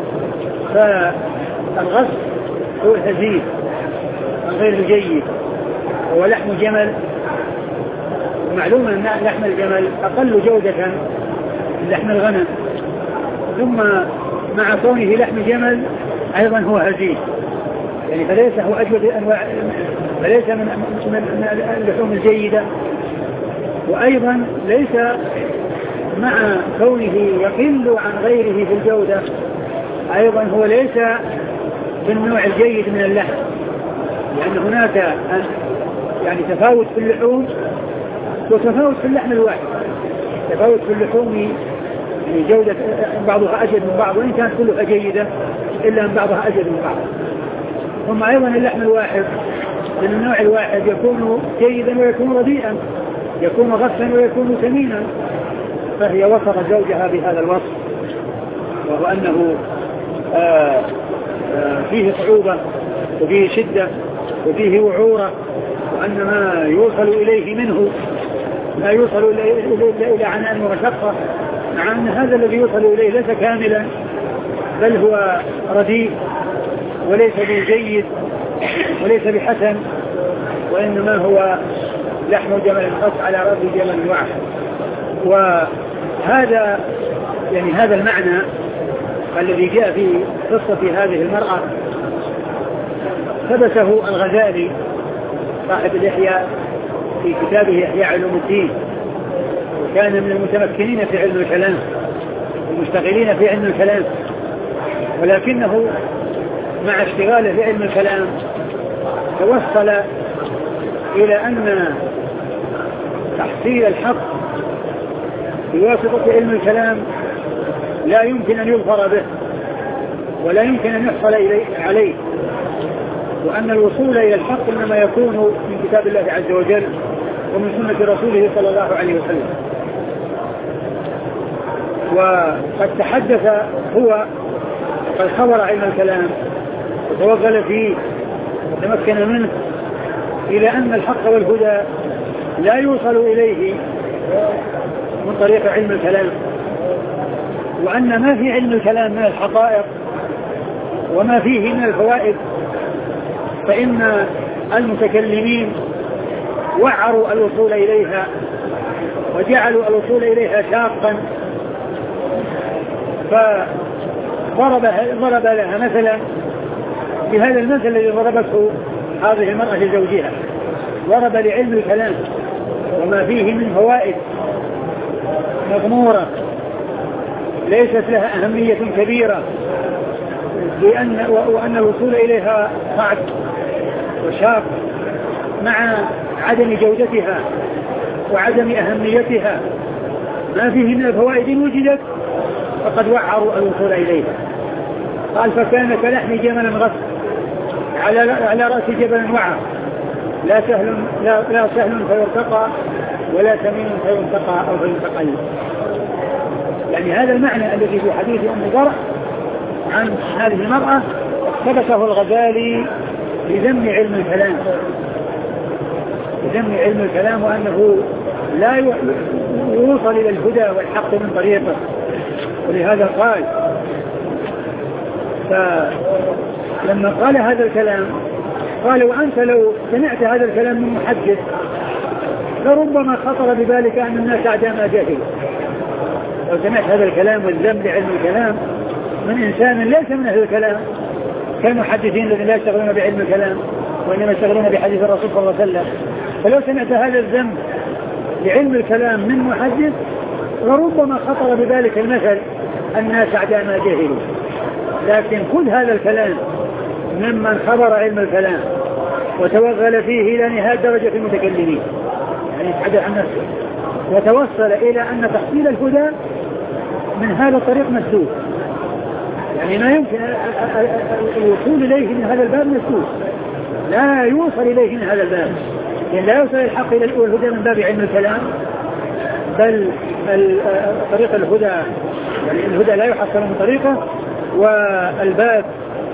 فالغث هو الهزيل غير جيد، هو لحم جمل. معلوم أن لحم الجمل أقل جودة من لحم الغنم، ثم مع كونه لحم جمل أيضا هو هزيل، يعني فليس هو أجود أنواع، فليس من, من اللحوم الجيدة، وأيضا ليس مع كونه يقل عن غيره في الجودة أيضا هو ليس بالنوع الجيد من اللحم، لأن هناك يعني تفاوت في اللحوم وتفاوت في اللحم الواحد. تفاوت في اللحوم يعني جودة بعضها أجد من بعض، وإن كانت كلها جيدة إلا أن بعضها أجد من بعض. ثم أيضا اللحم الواحد من النوع الواحد يكون جيدا ويكون رديئا، يكون غثا ويكون سمينا. فهي وصفت زوجها بهذا الوصف، وهو أنه آآ آآ فيه صعوبة وفيه شدة وفيه وعورة، وأن ما يوصل إليه منه لا يوصل إلى عناء ومشقة، مع أن هذا الذي يوصل إليه ليس كاملا بل هو رديء وليس بجيد وليس بحسن، وإنما هو لحم جمل خاص على رأس جمل واحد. وهذا يعني هذا المعنى الذي جاء في قصة هذه المرأة ثبته الغزالي صاحب الإحياء في كتابه إحياء علوم الدين، وكان من المتمكنين في علم الكلام المشتغلين في علم الكلام، ولكنه مع اشتغاله في علم الكلام توصل إلى أن تحصيل الحق بواسطة علم الكلام لا يمكن أن يظفر به ولا يمكن أن يحصل عليه، وأن الوصول إلى الحق إنما يكون من كتاب الله عز وجل ومن سنة رسوله صلى الله عليه وسلم. وقد تحدث هو قد خبر علم الكلام وتوغل فيه وتمكن منه إلى أن الحق والهدى لا يوصل إليه من طريق علم الكلام، وأن ما في علم الكلام من الحقائق وما فيه من الفوائد فإن المتكلمين وعروا الوصول إليها وجعلوا الوصول إليها شاقا، فضرب ضرب لها مثلا بهذا المثل الذي ضربته هذه المرأة لزوجها، ضرب لعلم الكلام وما فيه من فوائد مغمورة ليست لها أهمية كبيرة، لأن وأن الوصول إليها صعب وشاق مع عدم جودتها وعدم أهميتها، ما فيه من الفوائد وجدت فقد وعروا الوصول إليها. قال فكان كلحم جمل غص على على رأس جبل وعر، لا سهل لا, لا سهل فيرتقى ولا ثمين فينتقى أو فينتقل. يعني هذا المعنى الذي في حديث أم زرع عن هذه المرأة ثبته الغزالي لذم علم الكلام، لذم علم الكلام وأنه لا يوصل إلى الهدى والحق من طريقه. ولهذا قال فلما قال هذا الكلام قال وأنت لو سمعت هذا الكلام من محدث لربما خطر بذلك أن الناس أعداء جاهل. لو سمعت هذا الكلام والذم لعلم الكلام من إنسان ليس من أهل الكلام كالمحدثين الذين لا يشتغلون بعلم الكلام وإنما يشتغلون بحديث الرسول صلى الله عليه وسلم، فلو سمعت هذا الذم لعلم الكلام من محدث لربما خطر بذلك المثل الناس أعداء ما جاهلوا. لكن كل هذا الكلام ممن خبر علم الكلام وتوغل فيه إلى نهاية درجة المتكلمين، يعني يتحدث عن نفسه وتوصل إلى أن تحصيل الهدى من هذا الطريق مسدود، يعني ما يمكن الوصول إليه من هذا الباب مسدود، لا يوصل إليه من هذا الباب، يعني لا يوصل الحق إلى الهدى من باب علم الكلام، بل طريق الهدى يعني الهدى لا يحصل من طريقه، والباب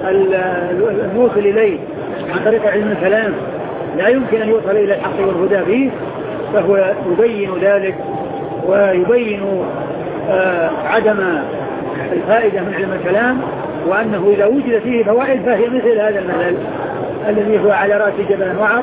الموصل إليه عن طريق علم الكلام لا يمكن أن يوصل إلى الحق والهدى به، فهو يبين ذلك ويبين آه عدم الفائدة من علم الكلام، وأنه إذا وجد فيه فوائد فهي مثل هذا المثل الذي هو على رأس جبل وعر،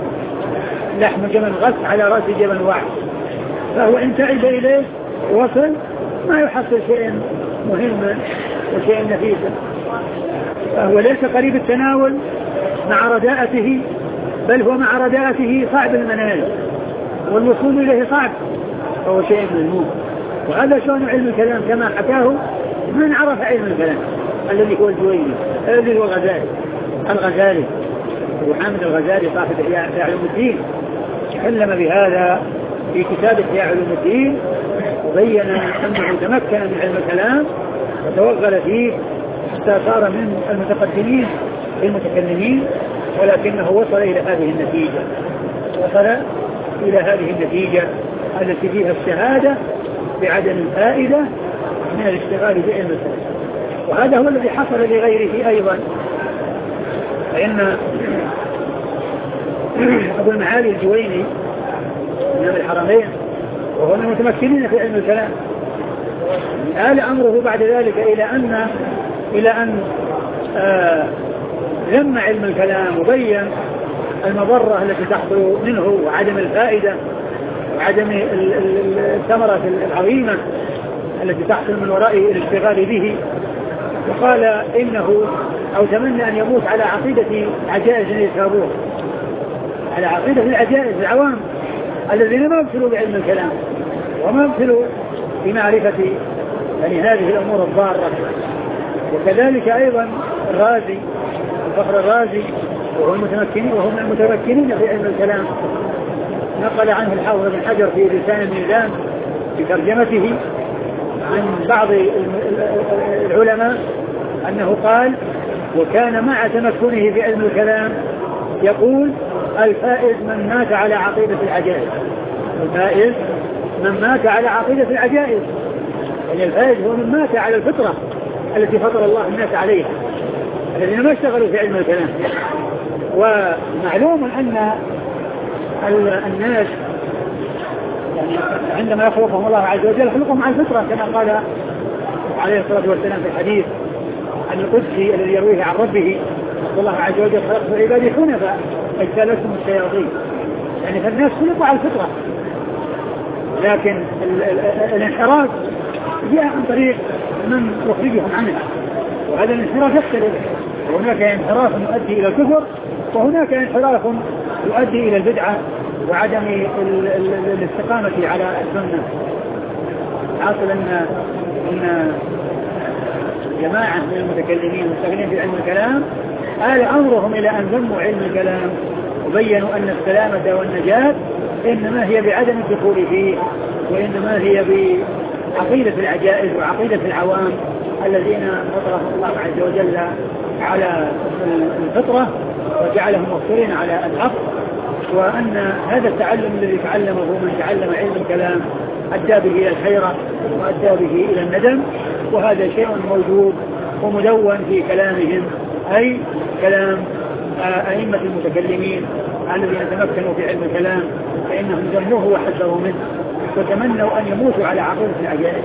لحم جمل غث على رأس جبل وعر، فهو إن تعب إليه وصل ما يحصل شيء مهما وشيء نفيسا، فهو ليس قريب التناول مع رداءته، بل هو مع رداءته صعب المنال والوصول إليه صعب، فهو شيء مذموم. وهذا شأن علم الكلام كما حكاه من عرف علم الكلام الذي هو الجويني الذي هو الغزالي الغزالي وحامد الغزالي صاحب إحياء علوم الدين، تكلم بهذا في كتاب إحياء علوم الدين وبين أنه تمكن من علم الكلام وتوغل فيه حتى صار من المتقدمين المتكلمين، ولكنه وصل إلى هذه النتيجة وصل إلى هذه النتيجة التي فيها الشهادة بعدم الفائدة من الاشتغال بعلم الكلام. وهذا هو الذي حصل لغيره أيضا، فإن أبو المعالي الجويني من الحرمين وهو من المتمكنين في علم الكلام آل أمره بعد ذلك إلى أن إلى أن آه لما علم الكلام وبين المضرة التي تحصل منه وعدم الفائدة وعدم الثمرة العظيمة التي تحصل من وراء الاشتغال به، وقال إنه أو تمنى أن يموت على عقيدة عجائز الإسابور، على عقيدة العجائز العوام الذين ما يبصروا بعلم الكلام وما يبصروا بمعرفة يعني هذه الأمور الضارة. وكذلك أيضا الرازي الفخر الرازي وهو المتمكنين وهم المتمكنين في علم الكلام، نقل عنه الحافظ بن حجر في لسان الميزان في ترجمته عن بعض العلماء أنه قال وكان مع تمكنه في علم الكلام يقول الفائز من مات على عقيدة العجائز، الفائز من مات على عقيدة العجائز، يعني الفائز هو من مات على الفطرة التي فطر الله الناس عليها الذين ما اشتغلوا في علم الكلام. ومعلوم أن الناس يعني عندما يخلقهم الله عز وجل يخلقهم على الفطرة كما قال عليه الصلاة والسلام في الحديث القدسي الذي يرويه عن ربه الله عز وجل خلقت عبادي حنفاء اجتالتهم الشياطين. يعني فالناس خلقوا على الفطرة، لكن ال ال الانحراف جاء عن طريق من يخرجهم عنها، وهذا الانحراف يختلف. وهناك انحراف يؤدي إلى الكفر، وهناك انحراف يؤدي إلى البدعة وعدم ال ال الاستقامة على السنة. حاصل أن أن جماعة من المتكلمين المستغنين في علم الكلام آل أمرهم إلى أن ذموا علم الكلام وبينوا أن السلامة والنجاة إنما هي بعدم الدخول فيه، وإنما هي بعقيدة العجائز وعقيدة العوام الذين فطرهم الله عز وجل على الفطرة وجعلهم مفطرين على الحق، وأن هذا التعلم الذي تعلمه من تعلم علم الكلام أدى به إلى الحيرة وأدى به إلى الندم. وهذا شيء موجود ومدون في كلامهم، أي كلام أئمة المتكلمين الذين تمكنوا في علم الكلام، فإنهم ذموه وحذروا منه وتمنوا أن يموتوا على عقيدة العجائز.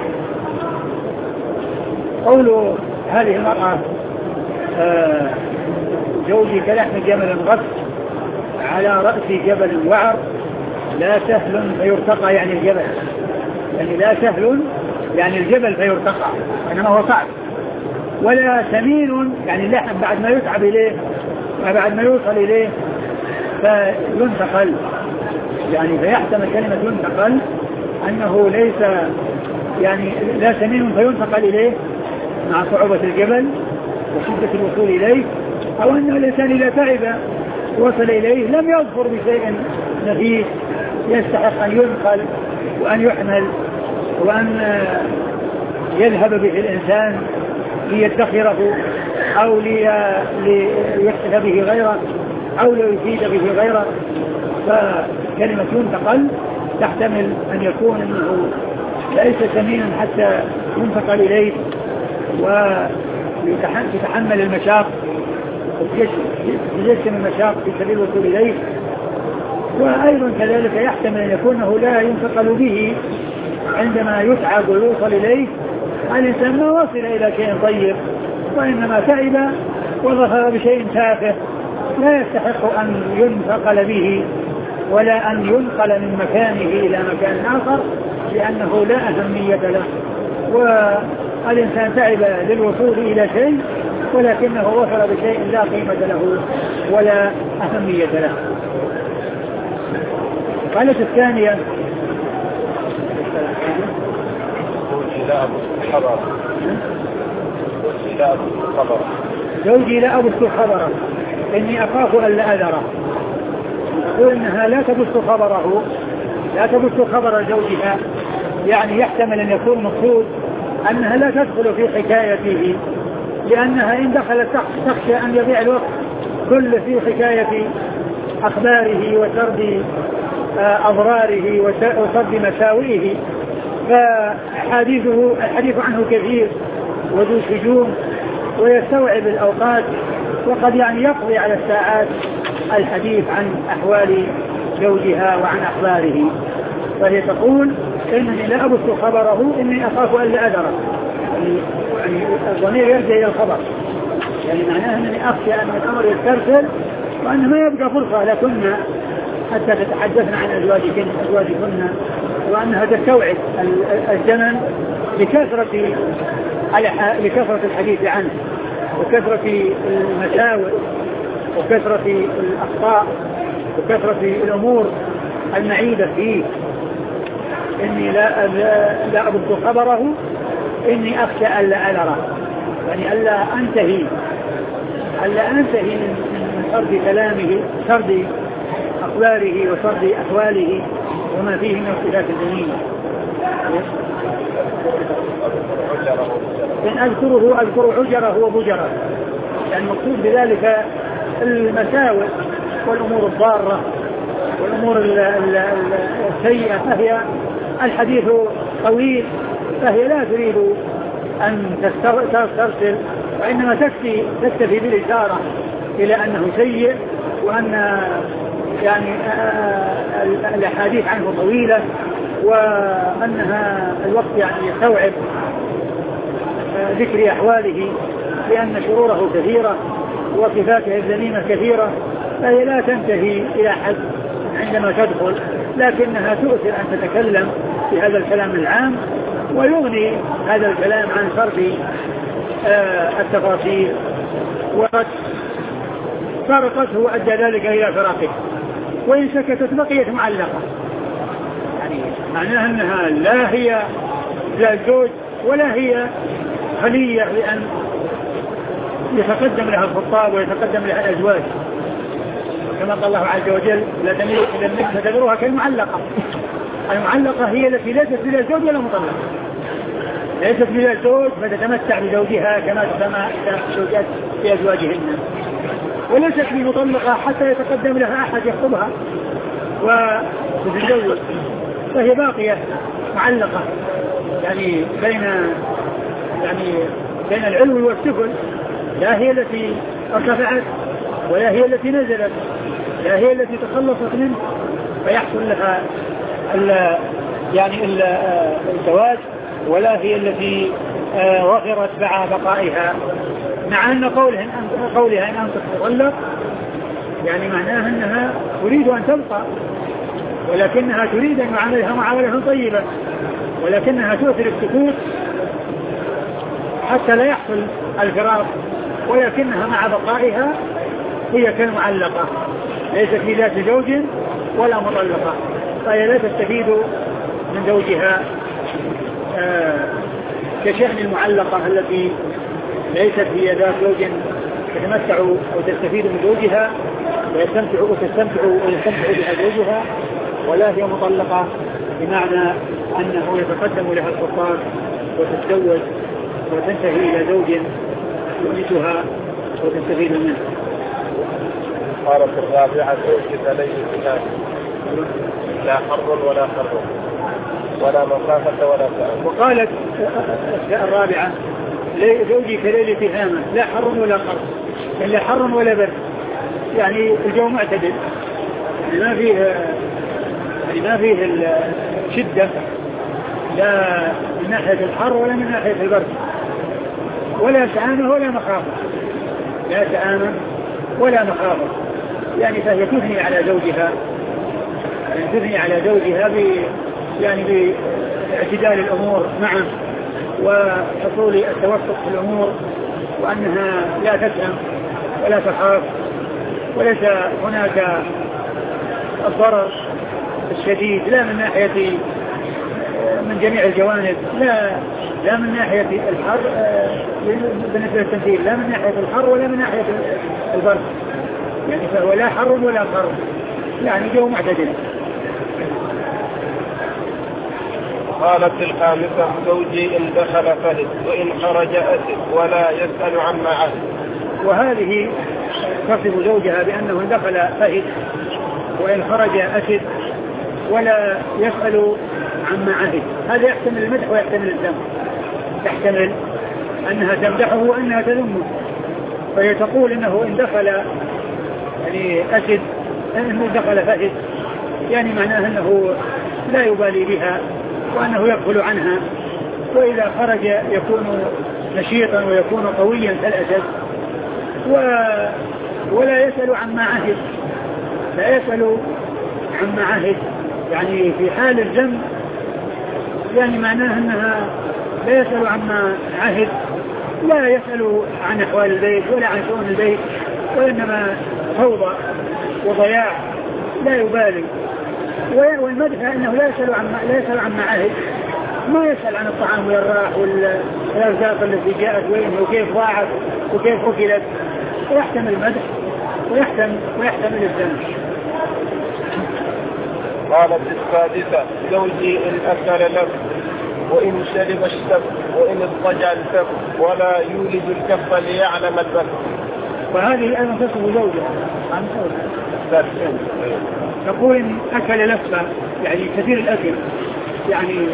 قول هذه المرأة آه زوجي كلحم جمل غث على رأس جبل وعر لا سهل فيرتقى، يعني الجبل يعني لا سهل يعني الجبل فيرتقى، إنما هو صعب، ولا سمين يعني اللحم بعد ما يتعب إليه وبعد ما يوصل إليه فينتقل، يعني فيحتمل كلمة ينتقل أنه ليس يعني لا سمين فينتقل إليه مع صعوبة الجبل وشدة الوصول إليه، أو أن الإنسان إذا تعب وصل إليه لم يظفر بشيء نفيس يستحق أن ينقل وأن يحمل وأن يذهب به الإنسان ليدخره أو ليكتف به غيره أو ليفيد به غيره. فكلمة ينتقل تحتمل أن يكون أنه ليس سمينا حتى ينتقل إليه ويتحمل المشاق ويجسم المشاق في سبيل الوصول إليه، وأيضا كذلك يحتمل أن يكونه لا ينتقل به عندما يتعب ويوصل إليه. الإنسان ما وصل إلى شيء طيب وإنما تعب وظفر بشيء تافه لا يستحق أن ينتقل به ولا أن ينقل من مكانه إلى مكان آخر لأنه لا أهمية له. والإنسان تعب للوصول إلى شيء ولكنه وصل بشيء لا قيمة له ولا أهمية له. القاعدة الثانية زوجي لا أبث خبره إني أخاف أن لا أذره. تقول إنها لا تبث خبره لا تبث خبر زوجها، يعني يحتمل أن يكون مقصود أنها لا تدخل في حكايته لأنها إن دخلت تخشى أن يضيع الوقت كل في حكاية أخباره وسرد أضراره وسرد مساوئه، فحديثه الحديث عنه كثير وذو شجون ويستوعب الأوقات وقد يعني يقضي على الساعات الحديث عن أحوال زوجها وعن أخباره. فهي تقول إنني لا أبث خبره إني أخاف أن لا أدره، يعني الضمير يرجع إلى الخبر، يعني معناه أنني أخشى أن الأمر يسترسل وأن ما يبقى فرصة لكن حتى تتحدثن عن أزواجكن أزواجكن وأنها تستوعب الزمن لكثرة لكثرة الحديث عنه وكثرة المساوئ وكثرة الأخطاء وكثرة الأمور المعيبة فيه. إني لا لا أبث خبره إني أخشى ألا أذره، يعني ألا أنتهي ألا أنتهي من سرد كلامه سرد أخباره وسرد أحواله وما فيه من الصفات الدينية. إن أذكره أذكر عجره وبجره، يعني المقصود بذلك المساوئ والأمور الضارة والأمور السيئة، فهي الحديث طويل فهي لا تريد أن تسترسل وإنما تكفي تكتفي بالإشارة إلى أنه سيء وأن يعني الأحاديث عنه طويلة وأنها الوقت يعني يستوعب ذكر أحواله لأن شروره كثيرة وصفاته الذميمة كثيرة، فهي لا تنتهي إلى حد عندما تدخل، لكنها تؤثر أن تتكلم في هذا الكلام العام، ويغني هذا الكلام عن فرد آه التفاصيل، وقد فرقته وأدى ذلك إلى فراقه، وإن سكتت بقيت معلقة، يعني معناها أنها لا هي لا زوج ولا هي خلية لأن يتقدم لها الخطاب ويتقدم لها الأزواج، كما قال الله عز وجل لا تدروها كالمعلقة. المعلقة هي التي ليست بلا زوج ولا مطلقة، ليست بلا زوج فتتمتع بزوجها كما تتمتع زوجات بأزواجهن، وليست بمطلقة حتى يتقدم لها أحد يخطبها وتتزوج، فهي باقية معلقة، يعني بين يعني بين العلو والسفل، لا هي التي ارتفعت ولا هي التي نزلت، لا هي التي تخلصت منه فيحصل لها ال يعني ال الزواج، ولا هي التي وفرت مع بقائها، مع أن قولها قولها إن أنت تطلق يعني معناها أنها تريد أن تبقى، ولكنها تريد أن يعاملها معاملة طيبة، ولكنها تؤثر السكوت حتى لا يحصل الفراق، ولكنها مع بقائها هي كالمعلقة، ليست في ذات زوج ولا مطلقة، فهي لا تستفيد من زوجها آه كشأن المعلقة التي ليست هي ذات زوج تتمتع وتستفيد من زوجها ويستمتع وتستمتع ويستمتع بها زوجها، ولا هي مطلقة بمعنى أنه يتقدم لها الخطاب وتتزوج وتنتهي إلى زوج يؤنسها وتستفيد منه. قالت الرابعة زوجة ليس بها لا حر ولا حر ولا مخافة ولا سعر. وقالت الرابعة زوجي كليل تهامة لا حر ولا قر، لا حر ولا برد، يعني الجو معتدل، ما فيه يعني ما فيه الشدة لا من ناحية الحر ولا من ناحية البرد، ولا سعامة ولا مخافة، لا سعامة ولا مخافة، يعني فهي تثني على زوجها، يعني تثني على زوجها ب يعني باعتدال الأمور معه وحصول التوسط في الأمور، وأنها لا تسأم ولا تخاف، وليس هناك الضرر الشديد لا من ناحية من جميع الجوانب، لا لا من ناحية الحر بالنسبة للتمثيل، لا من ناحية الحر ولا من ناحية البرد، يعني فهو لا حر ولا قر، يعني جو معتدل. قالت الخامسة زوجي إن دخل فهد وإن خرج أسد ولا يسأل عما عهد. وهذه تصف زوجها بأنه إن دخل فهد وإن خرج أسد ولا يسأل عما عهد، هذا يحتمل المدح ويحتمل الذم، يحتمل أنها تمدحه وأنها تذمه، فهي تقول إنه إن دخل يعني أسد إنه دخل فهد، يعني معناه أنه لا يبالي بها وأنه يغفل عنها، وإذا خرج يكون نشيطا ويكون قويا كالأسد، و... ولا يسأل عما عهد، لا يسأل عما عهد، يعني في حال الذم يعني معناه أنها لا يسأل عما عهد، لا يسأل عن أحوال البيت ولا عن شؤون البيت، وإنما فوضى وضياع لا يبالي. والمدح أنه لا يسأل عما لا يسأل عما عهد، ما يسأل عن الطعام والراح والأرزاق التي جاءت وين وكيف ضاعت وكيف أكلت، ويحتمل المدح ويحتمل ويحتمل الذم. قالت السادسة زوجي إن أكل لف وإن شرب اشتب وإن اضطجع التف ولا يولد الكف ليعلم البث. وهذه أيضا تصف زوجها عن زوجها، تقول إن أكل لفة يعني كثير الأكل، يعني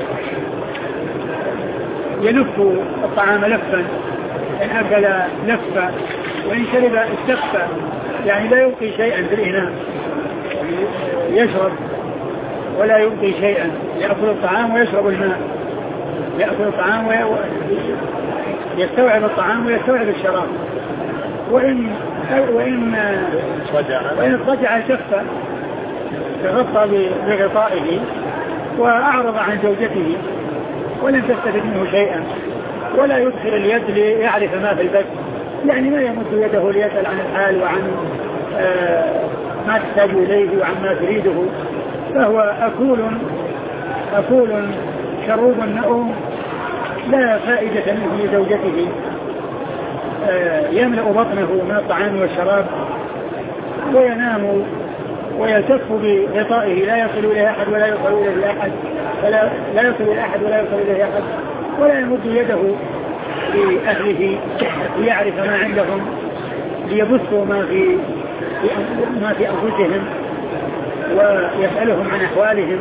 يلف الطعام لفا، إن أكل لفة، وإن شرب استفى يعني لا يلقي شيئا في الإناء، يشرب ولا يلقي شيئا، يأكل الطعام ويشرب الماء، يأكل الطعام يستوعب الطعام ويستوعب الشراب. وإن وإن وإن اضطجع الكفة تغطى بغطائه وأعرض عن زوجته ولم تستفد منه شيئا، ولا يدخل اليد ليعرف ما في البث، يعني ما يمد يده ليسأل عن الحال وعن آه ما تحتاج إليه وعن ما تريده، فهو أكول أكول شروب نؤوم لا فائدة منه لزوجته، آه يملأ بطنه من الطعام والشراب وينام ويلتف بغطائه لا يصل إليه أحد ولا يصل إليه أحد ولا لا يصل إليه أحد ولا يصل إليه أحد، ولا يمد يده لأهله ليعرف ما عندهم ليبثوا ما في ما في أنفسهم ويسألهم عن أحوالهم.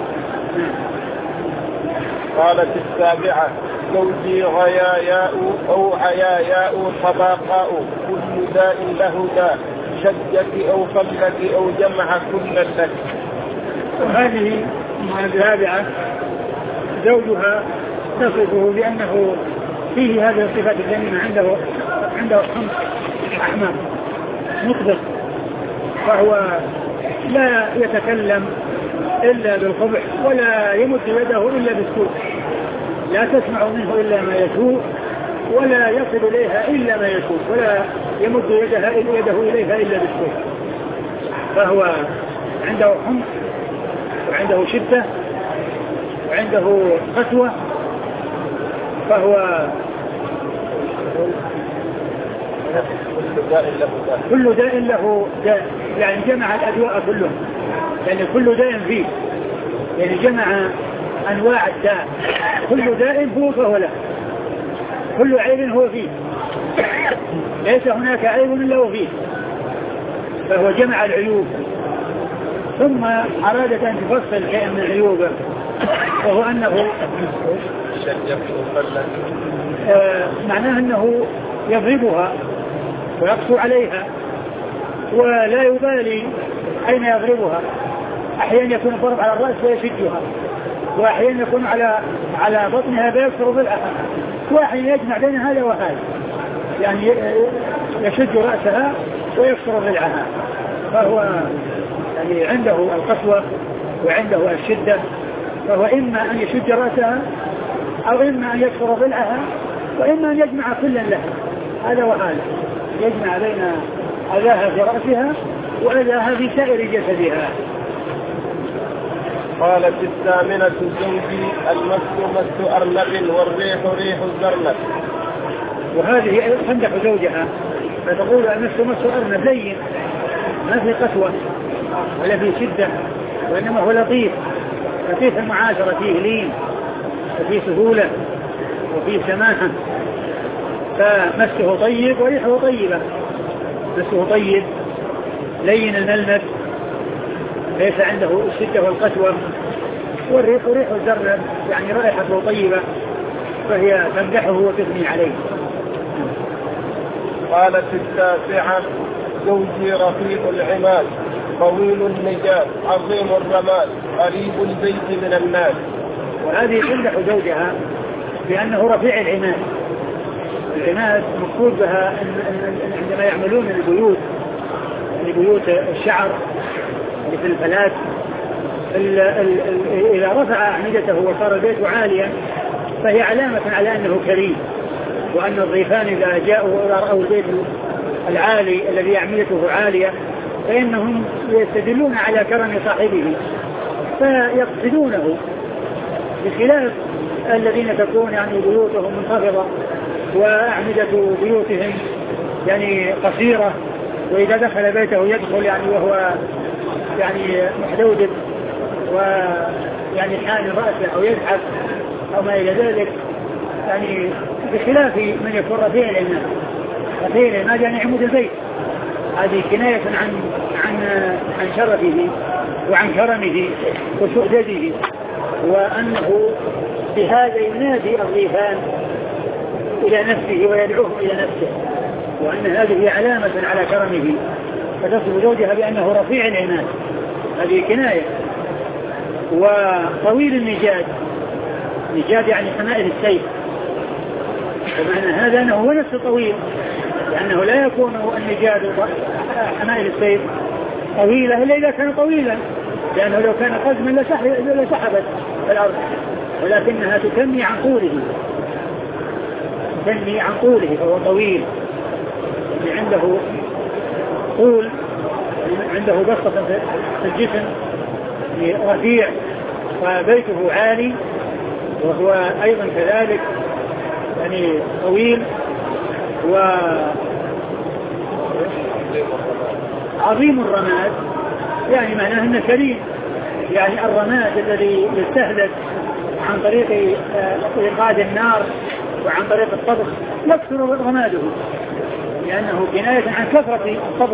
قالت السابعة: زوجي غياياء أو عياياء طباقاء، كل داء له داء، شدك أو خلك أو جمع كل لك. وهذه السابعة زوجها تصفه بأنه فيه هذه الصفات الذميمة، عنده عنده خمس أحمام مطبق، فهو لا يتكلم إلا بالقبح ولا يمد يده إلا بالسوء، لا تسمع منه إلا ما يسوء ولا يصل إليها إلا ما يسوء، ولا يمد يدها يده إليها إلا بالسوء، فهو عنده حمق وعنده شدة وعنده قسوة، فهو كل داء له داء، يعني جمع الأدواء كلهم، يعني كل داء فيه، يعني جمع أنواع الداء، كل داء هو فهو له، كل عيب هو فيه، ليس هناك عيب إلا هو فيه، فهو جمع العيوب. ثم أرادت أن تفصل شيئا من عيوبه، وهو أنه آه معناه أنه يضربها ويقسو عليها ولا يبالي أين يضربها، أحيانا يكون الضرب على الرأس ويشدها، وأحيانا يكون على على بطنها فيكسر ضلعها، وأحيانا يجمع بين هذا وهذا، يعني يشد رأسها ويكسر ضلعها، فهو يعني عنده القسوة وعنده الشدة، فهو إما أن يشد رأسها أو إما أن يكسر ضلعها وإما أن يجمع كلا لها، هذا وهذا، يجمع بين أذاها في رأسها وأذاها في سائر جسدها. قالت الثامنة: زوجي المس مس أرنب والريح ريح الزرنب. وهذه تمدح زوجها فتقول المس مس أرنب لين، ما في قسوة ولا في شدة، وإنما هو لطيف لطيف المعاشرة، فيه لين وفيه سهولة وفيه سماحة، فمسه طيب وريحه طيبة، مسه طيب لين الملمس ليس عنده الشدة والقسوة، والريح ريح الزرنب يعني رائحته طيبة، فهي تمدحه وتثني عليه. قالت التاسعة: زوجي رفيق العماد طويل النجاد عظيم الرماد قريب البيت من الناس. وهذه تمدح زوجها بأنه رفيع العماد. العماد مقصود بها عندما يعملون البيوت، بيوت الشعر مثل الفلات، إذا رفع أعمدته وصار البيت عاليا فهي علامة على أنه كريم، وأن الضيفان إذا جاءوا ورأوا البيت العالي الذي أعمدته عالية فإنهم يستدلون على كرم صاحبه فيقصدونه، بخلاف الذين تكون يعني بيوتهم منخفضة وأعمدة بيوتهم يعني قصيرة، وإذا دخل بيته يدخل يعني وهو يعني محدود ويعني حان رأسه أو يزحف أو ما إلى ذلك، يعني بخلاف من يكون رفيع العماد. رفيع العماد يعني عمود البيت، هذه كناية عن عن عن شرفه وعن كرمه وسؤدده، وأنه بهذا ينادي الضيفان إلى نفسه ويدعوهم إلى نفسه، وأن هذه علامة على كرمه، فتصف زوجها بأنه رفيع العناد، هذه كناية. وطويل النجاد، نجاد يعني حمائل السيف، ومعنى هذا أنه هو نفسه طويل، لأنه لا يكون النجاد حمائل السيف طويلة إلا إذا كان طويلا، لأنه لو كان قزما لسحبت الأرض، ولكنها تكني عن طوله تكني عن طوله فهو طويل، يعني عنده طول، عنده بسطة في الجسم رفيع، وبيته عالي، وهو أيضا كذلك يعني طويل وعظيم الرماد، يعني معناه أنه كريم، يعني الرماد الذي يستهلك عن طريق إيقاد النار وعن طريق الطبخ يكثر رماده، لأنه كناية عن كثرة الطبخ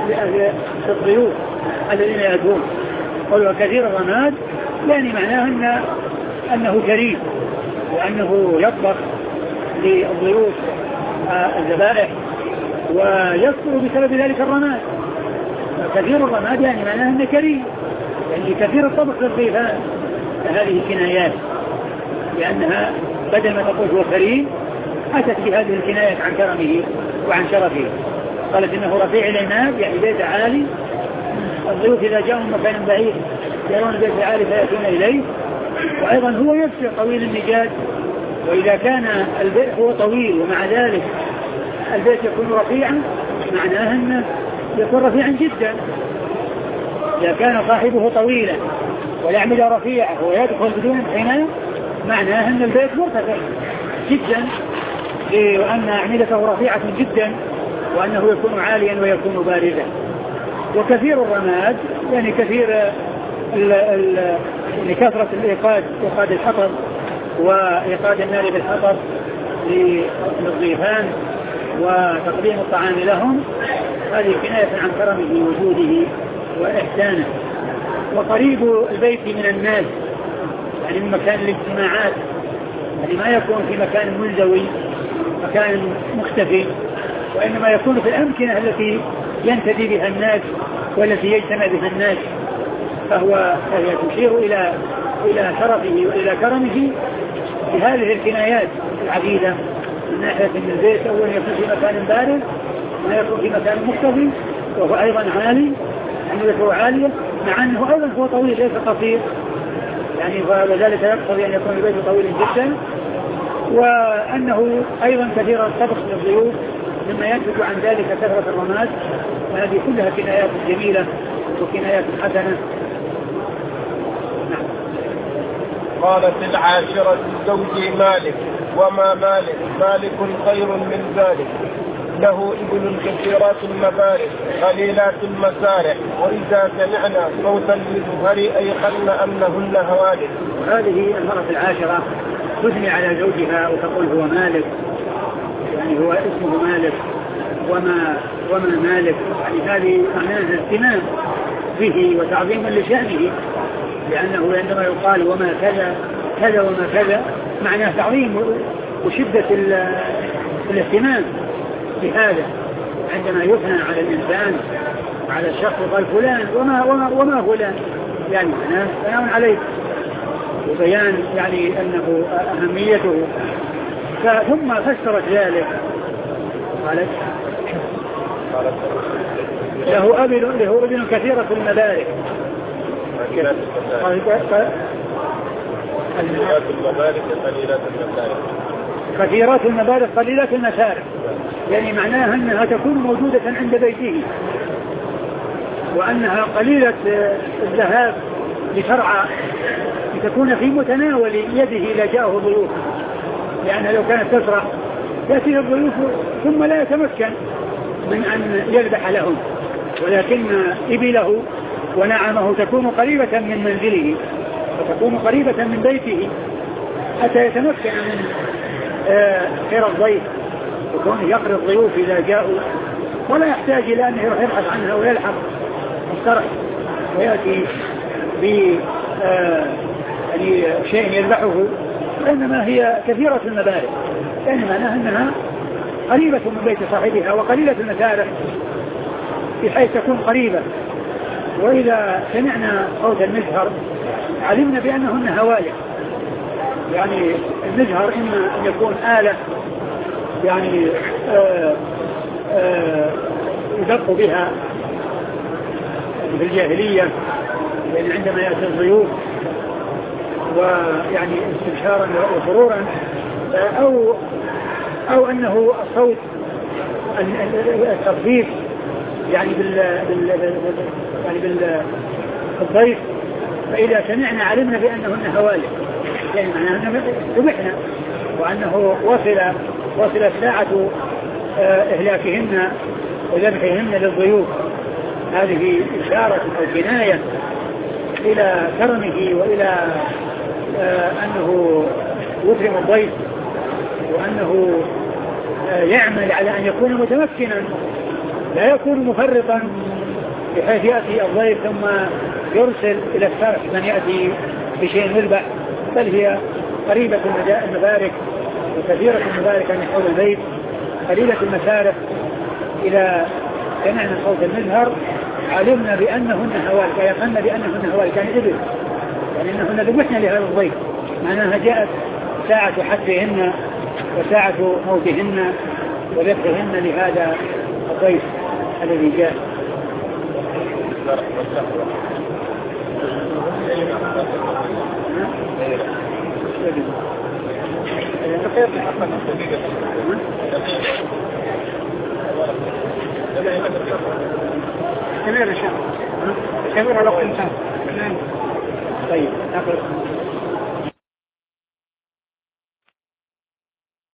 للضيوف الذين يأتون. قل كثير الرماد يعني معناه أنه, أنه كريم، وأنه يطبخ للضيوف الذبائح ويكثر بسبب ذلك الرماد. كثير الرماد يعني معناه أنه كريم، يعني كثير الطبخ للضيفان. فهذه كنايات، لأنها بدل ما تقول هو كريم أتت بهذه الكنايات عن كرمه وعن شرفه. قالت إنه رفيع العناد، يعني بيت عالي، الضيوف إذا جاءوا من مكان بعيد يرون بيت عالي فيأتون إليه. وأيضا هو نفسه طويل النجاد، وإذا كان البيت هو طويل ومع ذلك البيت يكون رفيعا معناه أنه يكون رفيعا جدا. إذا كان صاحبه طويلا والأعمدة رفيعة ويدخل بدون انحناء معناه أن البيت مرتفع جدا، وأن أعمدته رفيعة جدا، وأنه يكون عاليا ويكون بارزا. وكثير الرماد يعني كثير ال ال لكثرة الإيقاد، إيقاد الحطب وإيقاد النار بالحطب للضيفان وتقديم الطعام لهم. هذه كناية عن كرمه وجوده وإحسانه. وقريب البيت من الناس، يعني من مكان الاجتماعات، يعني ما يكون في مكان منزوي مكان مختفي، وإنما يكون في الأمكنة التي ينتدي بها الناس والتي يجتمع بها الناس. فهو تشير إلى إلى شرفه وإلى كرمه بهذه الكنايات العديدة، من ناحية أن البيت أولا يكون في مكان بارد، ما يكون في مكان مختفي، وهو أيضا عالي، عملته عالية، مع أنه أيضا هو طويل ليس قصير، يعني وذلك يقتضي أن يكون البيت طويل جدا. وأنه أيضا كثير الطبخ للضيوف مما ينتج عن ذلك كثرة الرماد. وهذه كلها كنايات جميلة وكنايات حسنة. نعم. قالت العاشرة زوجي مالك، وما مالك؟ مالك خير من ذلك، له ابن كثيرات المبارك قليلات المسارح، وإذا سمعنا صوتا للزهر أيقن أنهن هوالك. هذه المرة العاشرة تثني على زوجها وتقول هو مالك، يعني هو اسمه مالك، وما وما مالك، يعني هذه معناها اهتمام به وتعظيم لشأنه، لأنه عندما يقال وما كذا كذا وما كذا معناه تعظيم وشدة الاهتمام بهذا. عندما يثنى على الإنسان على الشخص قال فلان وما, وما, وما فلان، يعني معناه ثناء عليه وبيان يعني أنه أهميته. ثم فسرت ذلك قالت له أبن له ابن كثيرة المبارك، كثيرات المبارك قليلات المسارح، كثيرات المبارك قليلات المسارح، يعني معناها أنها تكون موجودة عند بيته، وأنها قليلة الذهاب لترعى لتكون في متناول يده إذا جاءه ضيوف، لأنها لو كانت تسرع يأتي الضيوف ثم لا يتمكن من أن يذبح لهم، ولكن إبله ونعمه تكون قريبة من منزله وتكون قريبة من بيته حتى يتمكن من خير الضيف، يكون يقري الضيوف إذا جاءوا ولا يحتاج إلى أنه يروح يبحث عنها ويلحق مسترح ويأتي ب يعني شيء يذبحه، وإنما هي كثيرة المبارك، يعني معناها أنها قريبة من بيت صاحبها وقليلة المسارح بحيث تكون قريبة. وإذا سمعنا صوت المجهر علمنا بأنهن هوالك، يعني المجهر إما أن يكون آلة يعني آآ آآ يدق بها في الجاهلية، يعني عندما يأتي الضيوف ويعني استبشارا وسرورا، أو أو أنه الصوت التخفيف يعني بال يعني بالضيف، فإذا سمعنا علمنا بأنهن هوالك، يعني معناها أنه ذبحنا وأنه وصل وصلت ساعة إهلاكهن وذبحهن للضيوف. هذه إشارة أو كناية إلى كرمه وإلى أنه يكرم الضيف، وأنه يعمل على أن يكون متمكنا، لا يكون مفرطا بحيث يأتي الضيف ثم يرسل إلى السرح من يأتي بشيء يذبح، بل هي قريبة المبارك وكثيرة المبارك عن حول البيت، قليلة المسارح. إذا سمعنا صوت المزهر علمنا بأنهن هوالك، ويقنا بأنهن هوالك يعني إبل، يعني أنهن ذبحنا لهذا الضيف، معناها جاءت ساعة حتفهن وساعة موتهن وذبحهن لهذا الضيف الذي جاء. كبير الشيخ كبير على الإنسان. طيب نقل